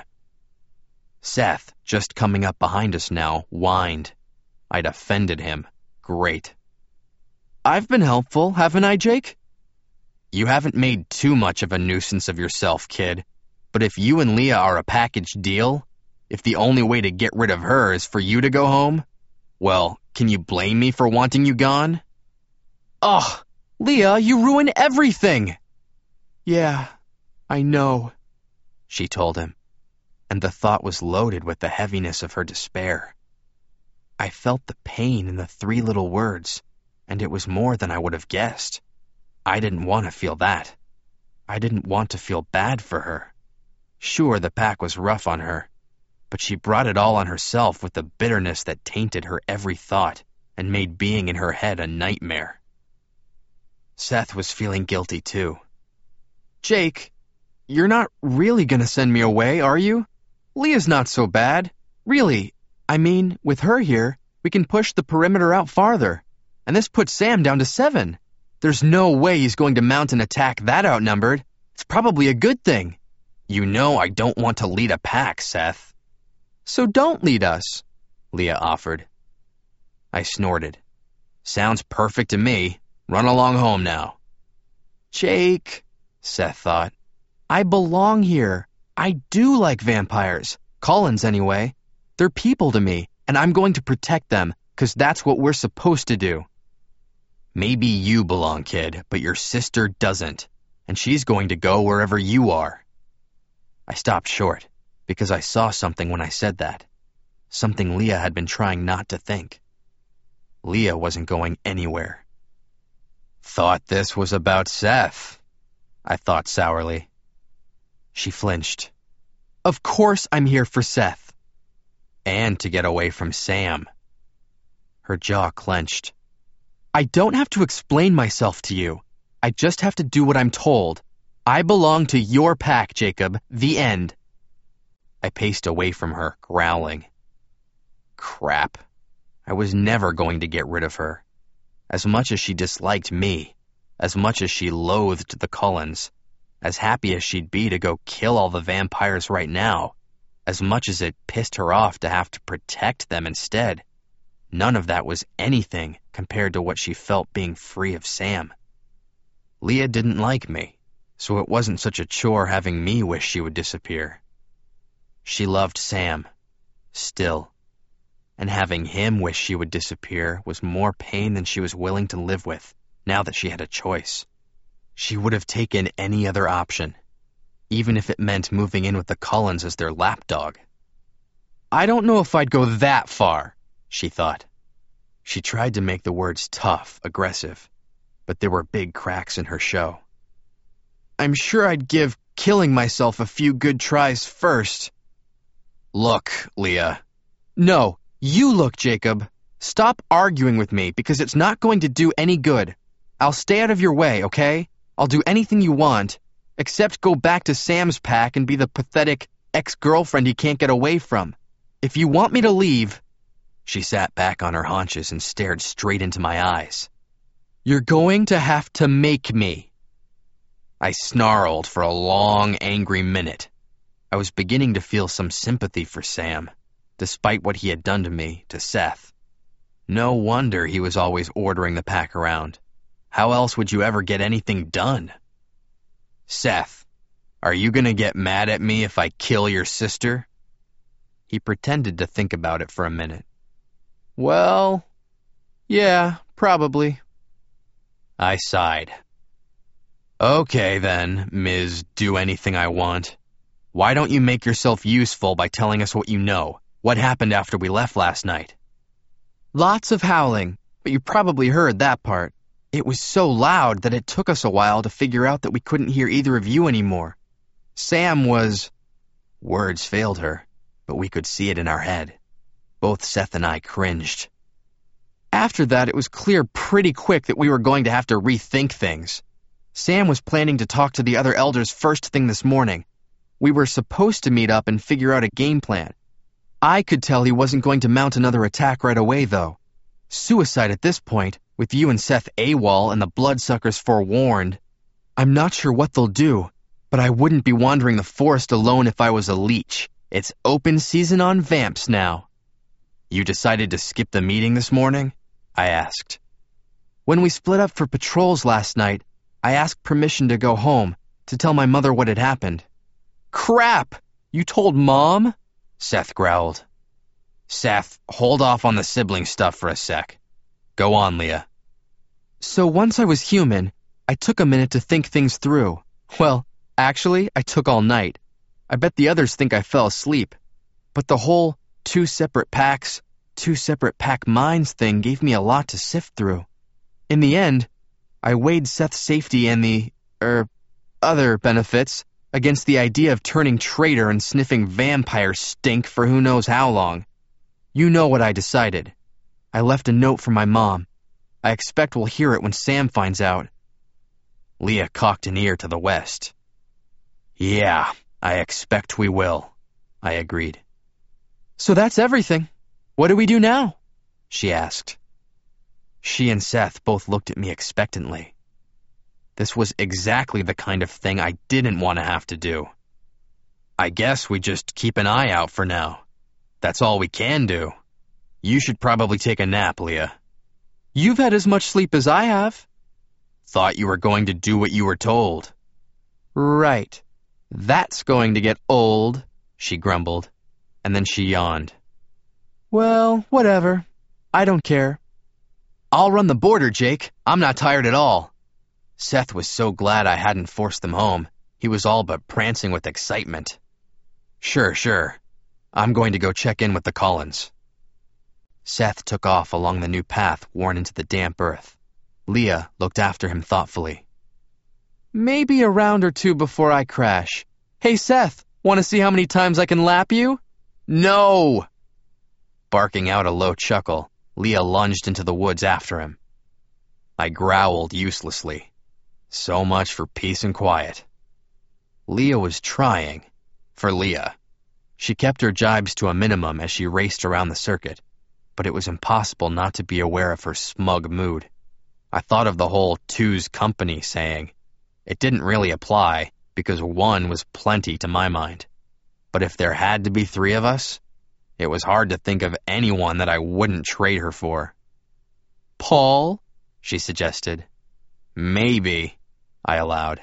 Seth, just coming up behind us now, whined. I'd offended him. Great. I've been helpful, haven't I, Jake? You haven't made too much of a nuisance of yourself, kid. But if you and Leah are a package deal, if the only way to get rid of her is for you to go home, well, can you blame me for wanting you gone? Ugh, Leah, you ruin everything! Yeah, I know, she told him, and the thought was loaded with the heaviness of her despair. I felt the pain in the three little words, and it was more than I would have guessed. I didn't want to feel that. I didn't want to feel bad for her. Sure, the pack was rough on her, but she brought it all on herself with the bitterness that tainted her every thought and made being in her head a nightmare. Seth was feeling guilty too. Jake, you're not really gonna send me away, are you? Leah's not so bad. Really, I mean, with her here, we can push the perimeter out farther, and this puts Sam down to seven. There's no way he's going to mount an attack that outnumbered. It's probably a good thing. You know I don't want to lead a pack, Seth. So don't lead us, Leah offered. I snorted. Sounds perfect to me. Run along home now. Jake, Seth thought. I belong here. I do like vampires. Collins, anyway. They're people to me, and I'm going to protect them, because that's what we're supposed to do. Maybe you belong, kid, but your sister doesn't, and she's going to go wherever you are. I stopped short, because I saw something when I said that. Something Leah had been trying not to think. Leah wasn't going anywhere. Thought this was about Seth, I thought sourly. She flinched. Of course I'm here for Seth. And to get away from Sam. Her jaw clenched. I don't have to explain myself to you. I just have to do what I'm told. I belong to your pack, Jacob. The end. I paced away from her, growling. Crap. I was never going to get rid of her. As much as she disliked me, as much as she loathed the Cullens, as happy as she'd be to go kill all the vampires right now, as much as it pissed her off to have to protect them instead, none of that was anything compared to what she felt being free of Sam. Leah didn't like me, so it wasn't such a chore having me wish she would disappear. She loved Sam, still, and having him wish she would disappear was more pain than she was willing to live with, now that she had a choice. She would have taken any other option, even if it meant moving in with the Cullens as their lapdog. I don't know if I'd go that far, she thought. She tried to make the words tough, aggressive, but there were big cracks in her show. I'm sure I'd give killing myself a few good tries first. Look, Leah. No, you look, Jacob. Stop arguing with me because it's not going to do any good. I'll stay out of your way, okay? I'll do anything you want, except go back to Sam's pack and be the pathetic ex-girlfriend he can't get away from. If you want me to leave... She sat back on her haunches and stared straight into my eyes. You're going to have to make me. I snarled for a long, angry minute. I was beginning to feel some sympathy for Sam, despite what he had done to me, to Seth. No wonder he was always ordering the pack around. How else would you ever get anything done? Seth, are you gonna get mad at me if I kill your sister? He pretended to think about it for a minute. Well, Yeah, probably. I sighed. Okay then, Miz Do Anything I Want. Why don't you make yourself useful by telling us what you know? What happened after we left last night? Lots of howling, but you probably heard that part. It was so loud that it took us a while to figure out that we couldn't hear either of you anymore. Sam was... Words failed her, but we could see it in our head. Both Seth and I cringed. After that, it was clear pretty quick that we were going to have to rethink things. Sam was planning to talk to the other elders first thing this morning. We were supposed to meet up and figure out a game plan. I could tell he wasn't going to mount another attack right away, though. Suicide at this point, with you and Seth AWOL and the bloodsuckers forewarned. I'm not sure what they'll do, but I wouldn't be wandering the forest alone if I was a leech. It's open season on vamps now. You decided to skip the meeting this morning? I asked. When we split up for patrols last night, I asked permission to go home, to tell my mother what had happened. Crap! You told Mom? Seth growled. Seth, hold off on the sibling stuff for a sec. Go on, Leah. So once I was human, I took a minute to think things through. Well, actually, I took all night. I bet the others think I fell asleep. But the whole two separate packs, two separate pack minds thing gave me a lot to sift through. In the end, I weighed Seth's safety and the, er, other benefits against the idea of turning traitor and sniffing vampire stink for who knows how long. You know what I decided. I left a note for my mom. I expect we'll hear it when Sam finds out. Leah cocked an ear to the west. Yeah, I expect we will, I agreed. So that's everything. What do we do now? She asked. She and Seth both looked at me expectantly. This was exactly the kind of thing I didn't want to have to do. I guess we just keep an eye out for now. That's all we can do. You should probably take a nap, Leah. You've had as much sleep as I have. Thought you were going to do what you were told. Right. That's going to get old, she grumbled, and then she yawned. Well, whatever. I don't care. I'll run the border, Jake. I'm not tired at all. Seth was so glad I hadn't forced them home. He was all but prancing with excitement. Sure, sure. I'm going to go check in with the Collins. Seth took off along the new path worn into the damp earth. Leah looked after him thoughtfully. Maybe a round or two before I crash. Hey, Seth, want to see how many times I can lap you? No! Barking out a low chuckle, Leah lunged into the woods after him. I growled uselessly. So much for peace and quiet. Leah was trying. For Leah. She kept her jibes to a minimum as she raced around the circuit, but it was impossible not to be aware of her smug mood. I thought of the whole two's company saying. It didn't really apply, because one was plenty to my mind. But if there had to be three of us, it was hard to think of anyone that I wouldn't trade her for. Paul? She suggested. Maybe, I allowed.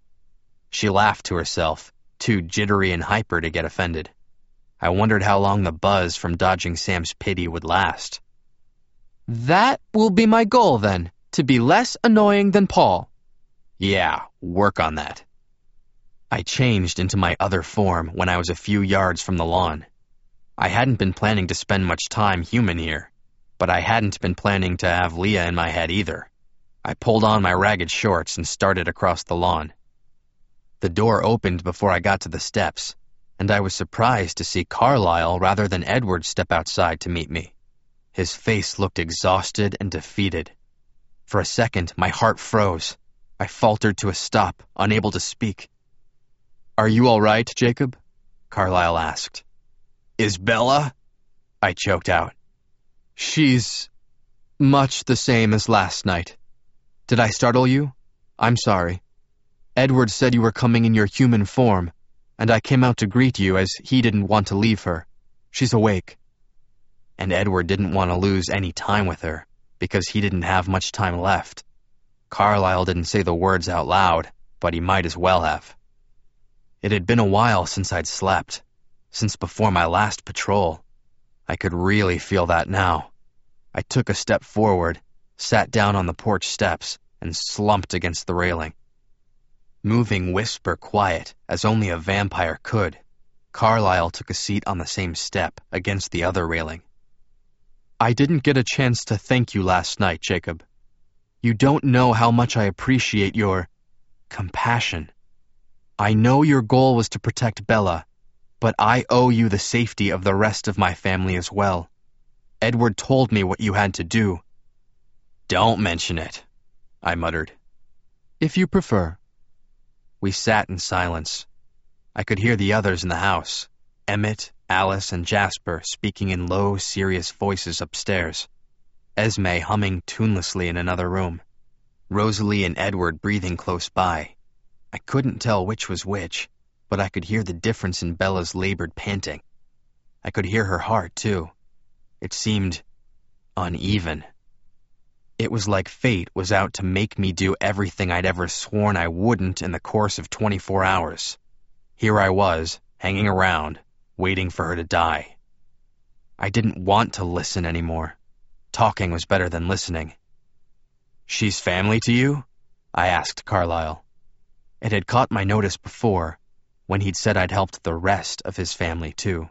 She laughed to herself, too jittery and hyper to get offended. I wondered how long the buzz from dodging Sam's pity would last. That will be my goal, then, to be less annoying than Paul. Yeah, work on that. I changed into my other form when I was a few yards from the lawn. I hadn't been planning to spend much time human here, but I hadn't been planning to have Leah in my head either. I pulled on my ragged shorts and started across the lawn. The door opened before I got to the steps, and I was surprised to see Carlisle rather than Edward step outside to meet me. His face looked exhausted and defeated. For a second, my heart froze. I faltered to a stop, unable to speak. Are you all right, Jacob? Carlisle asked. Is Bella? I choked out. She's much the same as last night. Did I startle you? I'm sorry. Edward said you were coming in your human form, and I came out to greet you as he didn't want to leave her. She's awake. And Edward didn't want to lose any time with her, because he didn't have much time left. Carlisle didn't say the words out loud, but he might as well have. It had been a while since I'd slept, since before my last patrol. I could really feel that now. I took a step forward, sat down on the porch steps, and slumped against the railing. Moving whisper quiet, as only a vampire could, Carlyle took a seat on the same step, against the other railing. I didn't get a chance to thank you last night, Jacob. You don't know how much I appreciate your compassion. I know your goal was to protect Bella, but I owe you the safety of the rest of my family as well. Edward told me what you had to do. Don't mention it, I muttered. If you prefer. We sat in silence. I could hear the others in the house, Emmett, Alice, and Jasper speaking in low, serious voices upstairs, Esme humming tunelessly in another room, Rosalie and Edward breathing close by. I couldn't tell which was which, but I could hear the difference in Bella's labored panting. I could hear her heart, too. It seemed uneven. It was like fate was out to make me do everything I'd ever sworn I wouldn't in the course of twenty-four hours. Here I was, hanging around, waiting for her to die. I didn't want to listen anymore. Talking was better than listening. She's family to you? I asked Carlyle. It had caught my notice before, when he'd said I'd helped the rest of his family, too.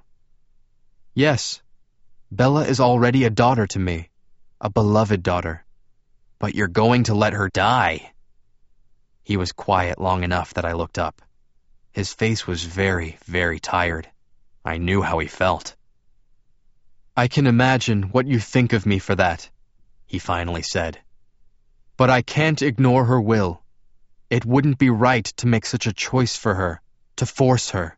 Yes, Bella is already a daughter to me, a beloved daughter. But you're going to let her die. He was quiet long enough that I looked up. His face was very, very tired. I knew how he felt. I can imagine what you think of me for that, he finally said. But I can't ignore her will. It wouldn't be right to make such a choice for her, to force her.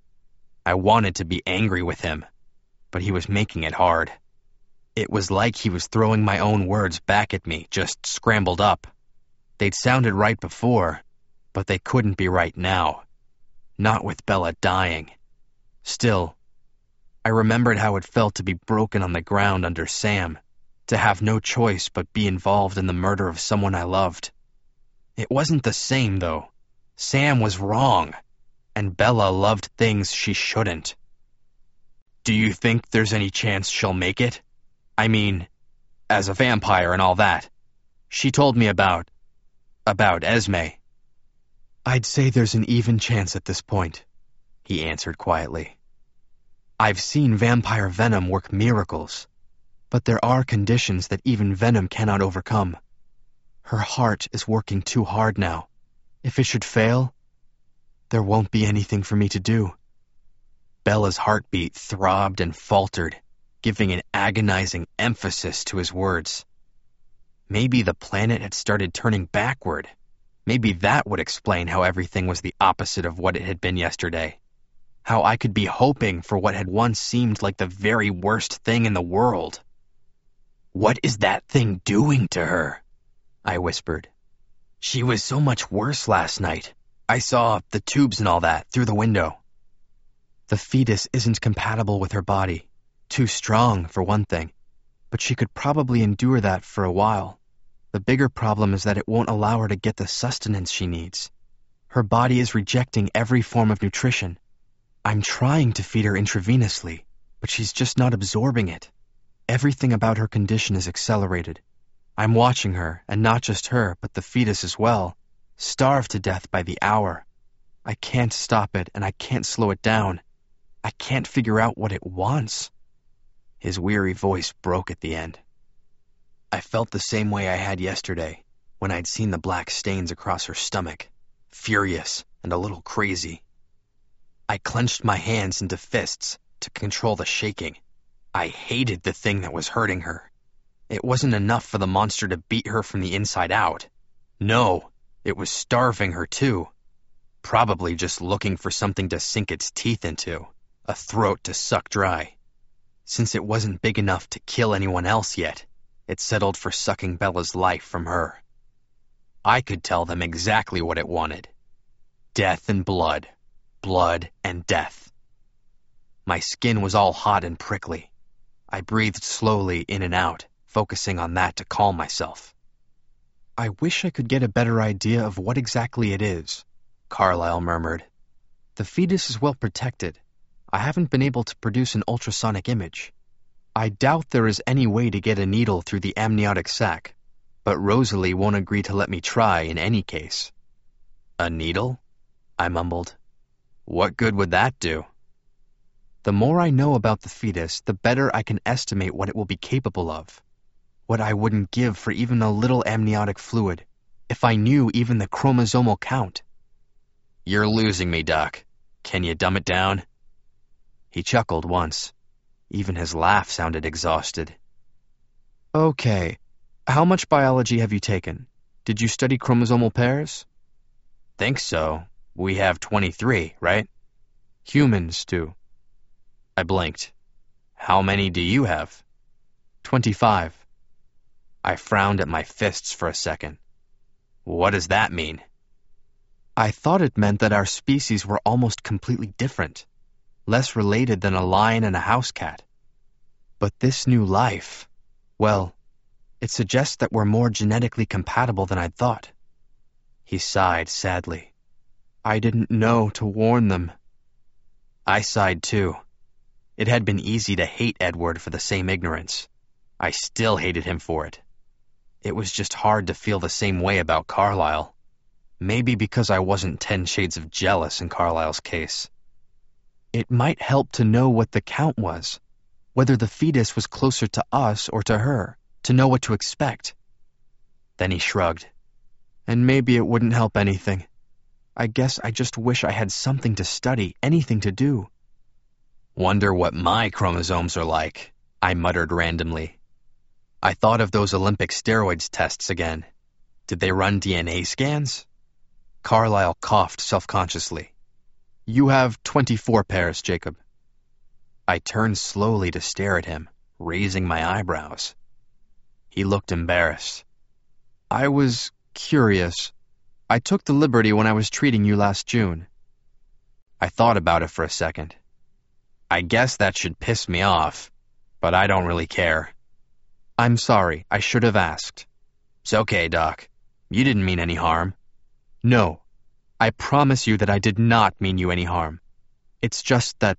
I wanted to be angry with him, but he was making it hard. It was like he was throwing my own words back at me, just scrambled up. They'd sounded right before, but they couldn't be right now. Not with Bella dying. Still, I remembered how it felt to be broken on the ground under Sam, to have no choice but be involved in the murder of someone I loved. It wasn't the same, though. Sam was wrong, and Bella loved things she shouldn't. Do you think there's any chance she'll make it? I mean, as a vampire and all that. She told me about... about Esme. I'd say there's an even chance at this point, he answered quietly. I've seen vampire venom work miracles, but there are conditions that even venom cannot overcome. Her heart is working too hard now. If it should fail, there won't be anything for me to do. Bella's heartbeat throbbed and faltered, giving an agonizing emphasis to his words. Maybe the planet had started turning backward. Maybe that would explain how everything was the opposite of what it had been yesterday. How I could be hoping for what had once seemed like the very worst thing in the world. What is that thing doing to her? I whispered. She was so much worse last night. I saw the tubes and all that through the window. The fetus isn't compatible with her body. Too strong, for one thing. But she could probably endure that for a while. The bigger problem is that it won't allow her to get the sustenance she needs. Her body is rejecting every form of nutrition. I'm trying to feed her intravenously, but she's just not absorbing it. Everything about her condition is accelerated. I'm watching her, and not just her, but the fetus as well, starve to death by the hour. I can't stop it, and I can't slow it down. I can't figure out what it wants. His weary voice broke at the end. I felt the same way I had yesterday, when I'd seen the black stains across her stomach, furious and a little crazy. I clenched my hands into fists to control the shaking. I hated the thing that was hurting her. It wasn't enough for the monster to beat her from the inside out. No, it was starving her too. Probably just looking for something to sink its teeth into, a throat to suck dry. Since it wasn't big enough to kill anyone else yet, it settled for sucking Bella's life from her. I could tell them exactly what it wanted. Death and blood. Blood and death. My skin was all hot and prickly. I breathed slowly in and out, focusing on that to calm myself. I wish I could get a better idea of what exactly it is, Carlyle murmured. The fetus is well protected. I haven't been able to produce an ultrasonic image. I doubt there is any way to get a needle through the amniotic sac, but Rosalie won't agree to let me try in any case. A needle? I mumbled. What good would that do? The more I know about the fetus, the better I can estimate what it will be capable of. What I wouldn't give for even a little amniotic fluid, if I knew even the chromosomal count. You're losing me, Doc. Can you dumb it down? He chuckled once. Even his laugh sounded exhausted. Okay, how much biology have you taken? Did you study chromosomal pairs? Think so. We have twenty-three, right? Humans do. I blinked. How many do you have? Twenty-five. I frowned at my fists for a second. What does that mean? I thought it meant that our species were almost completely different, less related than a lion and a house cat. But this new life, well, it suggests that we're more genetically compatible than I'd thought. He sighed sadly. I didn't know to warn them. I sighed too. It had been easy to hate Edward for the same ignorance. I still hated him for it. It was just hard to feel the same way about Carlyle. Maybe because I wasn't ten shades of jealous in Carlyle's case. It might help to know what the count was, whether the fetus was closer to us or to her, to know what to expect. Then he shrugged. And maybe it wouldn't help anything. I guess I just wish I had something to study, anything to do. Wonder what my chromosomes are like, I muttered randomly. I thought of those Olympic steroids tests again. Did they run D N A scans? Carlyle coughed self-consciously. You have twenty-four pairs, Jacob. I turned slowly to stare at him, raising my eyebrows. He looked embarrassed. I was curious. I took the liberty when I was treating you last June. I thought about it for a second. I guess that should piss me off, but I don't really care. I'm sorry, I should have asked. It's okay, Doc. You didn't mean any harm. No, I promise you that I did not mean you any harm. It's just that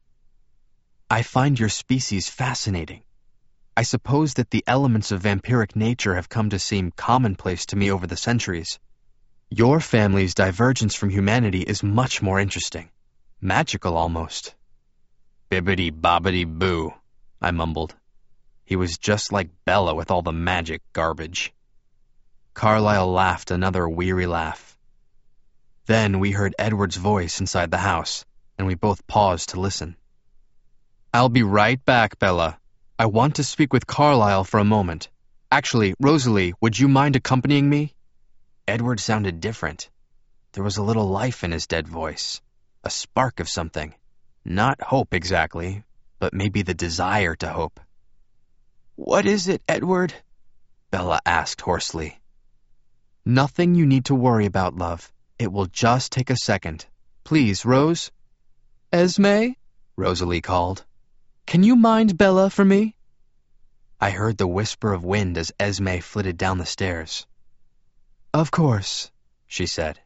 I find your species fascinating. I suppose that the elements of vampiric nature have come to seem commonplace to me over the centuries. Your family's divergence from humanity is much more interesting. Magical, almost. Bibbidi-bobbidi-boo, I mumbled. He was just like Bella with all the magic garbage. Carlyle laughed another weary laugh. Then we heard Edward's voice inside the house, and we both paused to listen. I'll be right back, Bella. I want to speak with Carlyle for a moment. Actually, Rosalie, would you mind accompanying me? Edward sounded different. There was a little life in his dead voice, a spark of something. Not hope exactly, but maybe the desire to hope. What is it, Edward? Bella asked hoarsely. Nothing you need to worry about, love. It will just take a second. Please, Rose? Esme? Rosalie called. Can you mind Bella for me? I heard the whisper of wind as Esme flitted down the stairs. Of course, she said.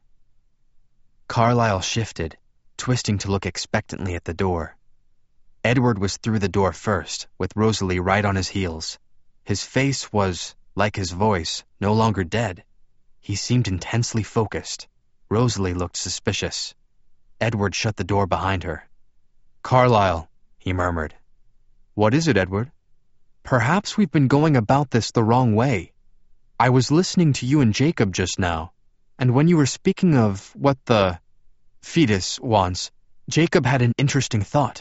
Carlyle shifted, twisting to look expectantly at the door. Edward was through the door first, with Rosalie right on his heels. His face was, like his voice, no longer dead. He seemed intensely focused. Rosalie looked suspicious. Edward shut the door behind her. Carlyle, he murmured. What is it, Edward? Perhaps we've been going about this the wrong way. I was listening to you and Jacob just now, and when you were speaking of what the fetus wants, Jacob had an interesting thought.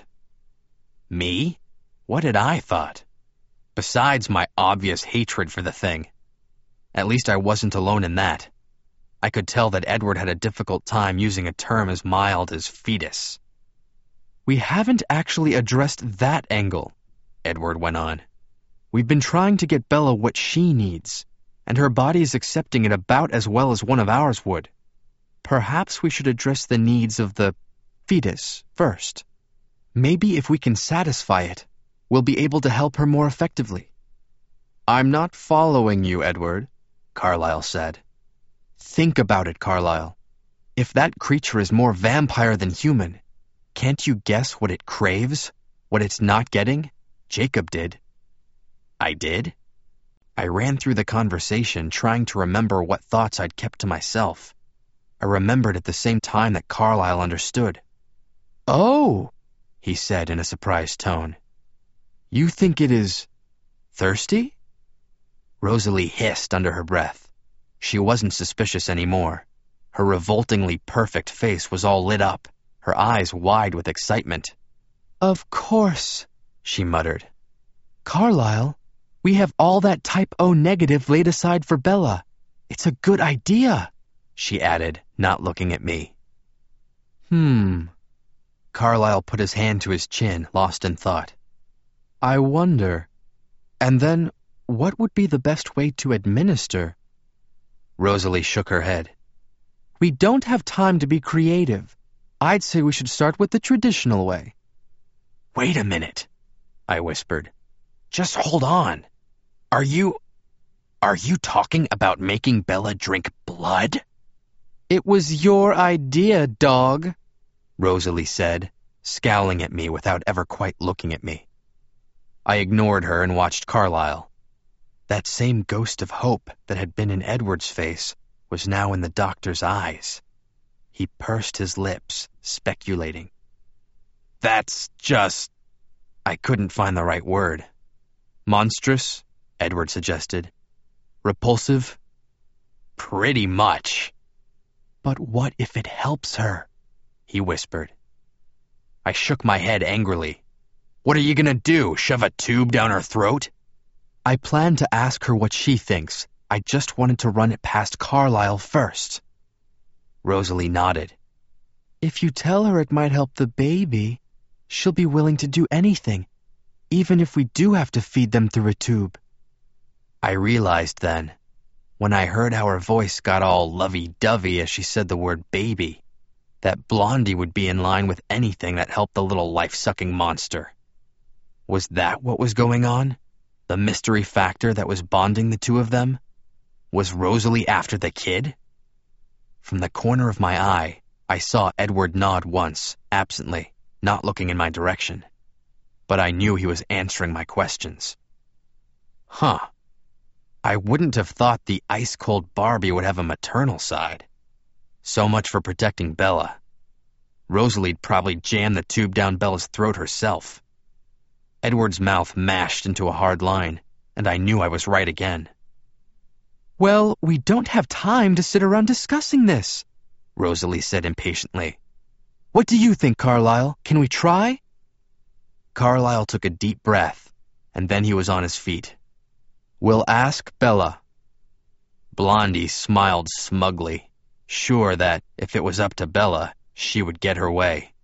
Me? What had I thought? Besides my obvious hatred for the thing. At least I wasn't alone in that. I could tell that Edward had a difficult time using a term as mild as fetus. We haven't actually addressed that angle, Edward went on. We've been trying to get Bella what she needs, and her body is accepting it about as well as one of ours would. Perhaps we should address the needs of the fetus first. Maybe if we can satisfy it, we'll be able to help her more effectively. I'm not following you, Edward, Carlyle said. Think about it, Carlyle. If that creature is more vampire than human, can't you guess what it craves? What it's not getting? Jacob did. I did? I ran through the conversation, trying to remember what thoughts I'd kept to myself. I remembered at the same time that Carlyle understood. "Oh," he said in a surprised tone. "You think it is thirsty?" Rosalie hissed under her breath. She wasn't suspicious anymore. Her revoltingly perfect face was all lit up, her eyes wide with excitement. "Of course," she muttered. "Carlyle, we have all that type O negative laid aside for Bella. It's a good idea," she added, not looking at me. Hmm. Carlyle put his hand to his chin, lost in thought. "I wonder. And then, what would be the best way to administer?" Rosalie shook her head. "We don't have time to be creative. I'd say we should start with the traditional way." "Wait a minute," I whispered. "Just hold on. Are you... are you talking about making Bella drink blood?" "It was your idea, dog," Rosalie said, scowling at me without ever quite looking at me. I ignored her and watched Carlyle. That same ghost of hope that had been in Edward's face was now in the doctor's eyes. He pursed his lips, speculating. "That's just..." I couldn't find the right word. "Monstrous?" Edward suggested. "Repulsive?" "Pretty much." "But what if it helps her?" he whispered. I shook my head angrily. "What are you gonna do, shove a tube down her throat?" "I plan to ask her what she thinks. I just wanted to run it past Carlyle first." Rosalie nodded. "If you tell her it might help the baby, she'll be willing to do anything, even if we do have to feed them through a tube." I realized then, when I heard how her voice got all lovey-dovey as she said the word baby, that Blondie would be in line with anything that helped the little life-sucking monster. Was that what was going on? The mystery factor that was bonding the two of them? Was Rosalie after the kid? From the corner of my eye, I saw Edward nod once, absently, not looking in my direction. But I knew he was answering my questions. Huh. I wouldn't have thought the ice-cold Barbie would have a maternal side. So much for protecting Bella. Rosalie'd probably jam the tube down Bella's throat herself. Edward's mouth mashed into a hard line, and I knew I was right again. "Well, we don't have time to sit around discussing this," Rosalie said impatiently. "What do you think, Carlyle? Can we try?" Carlyle took a deep breath, and then he was on his feet. "We'll ask Bella." Blondie smiled smugly, sure that, if it was up to Bella, she would get her way.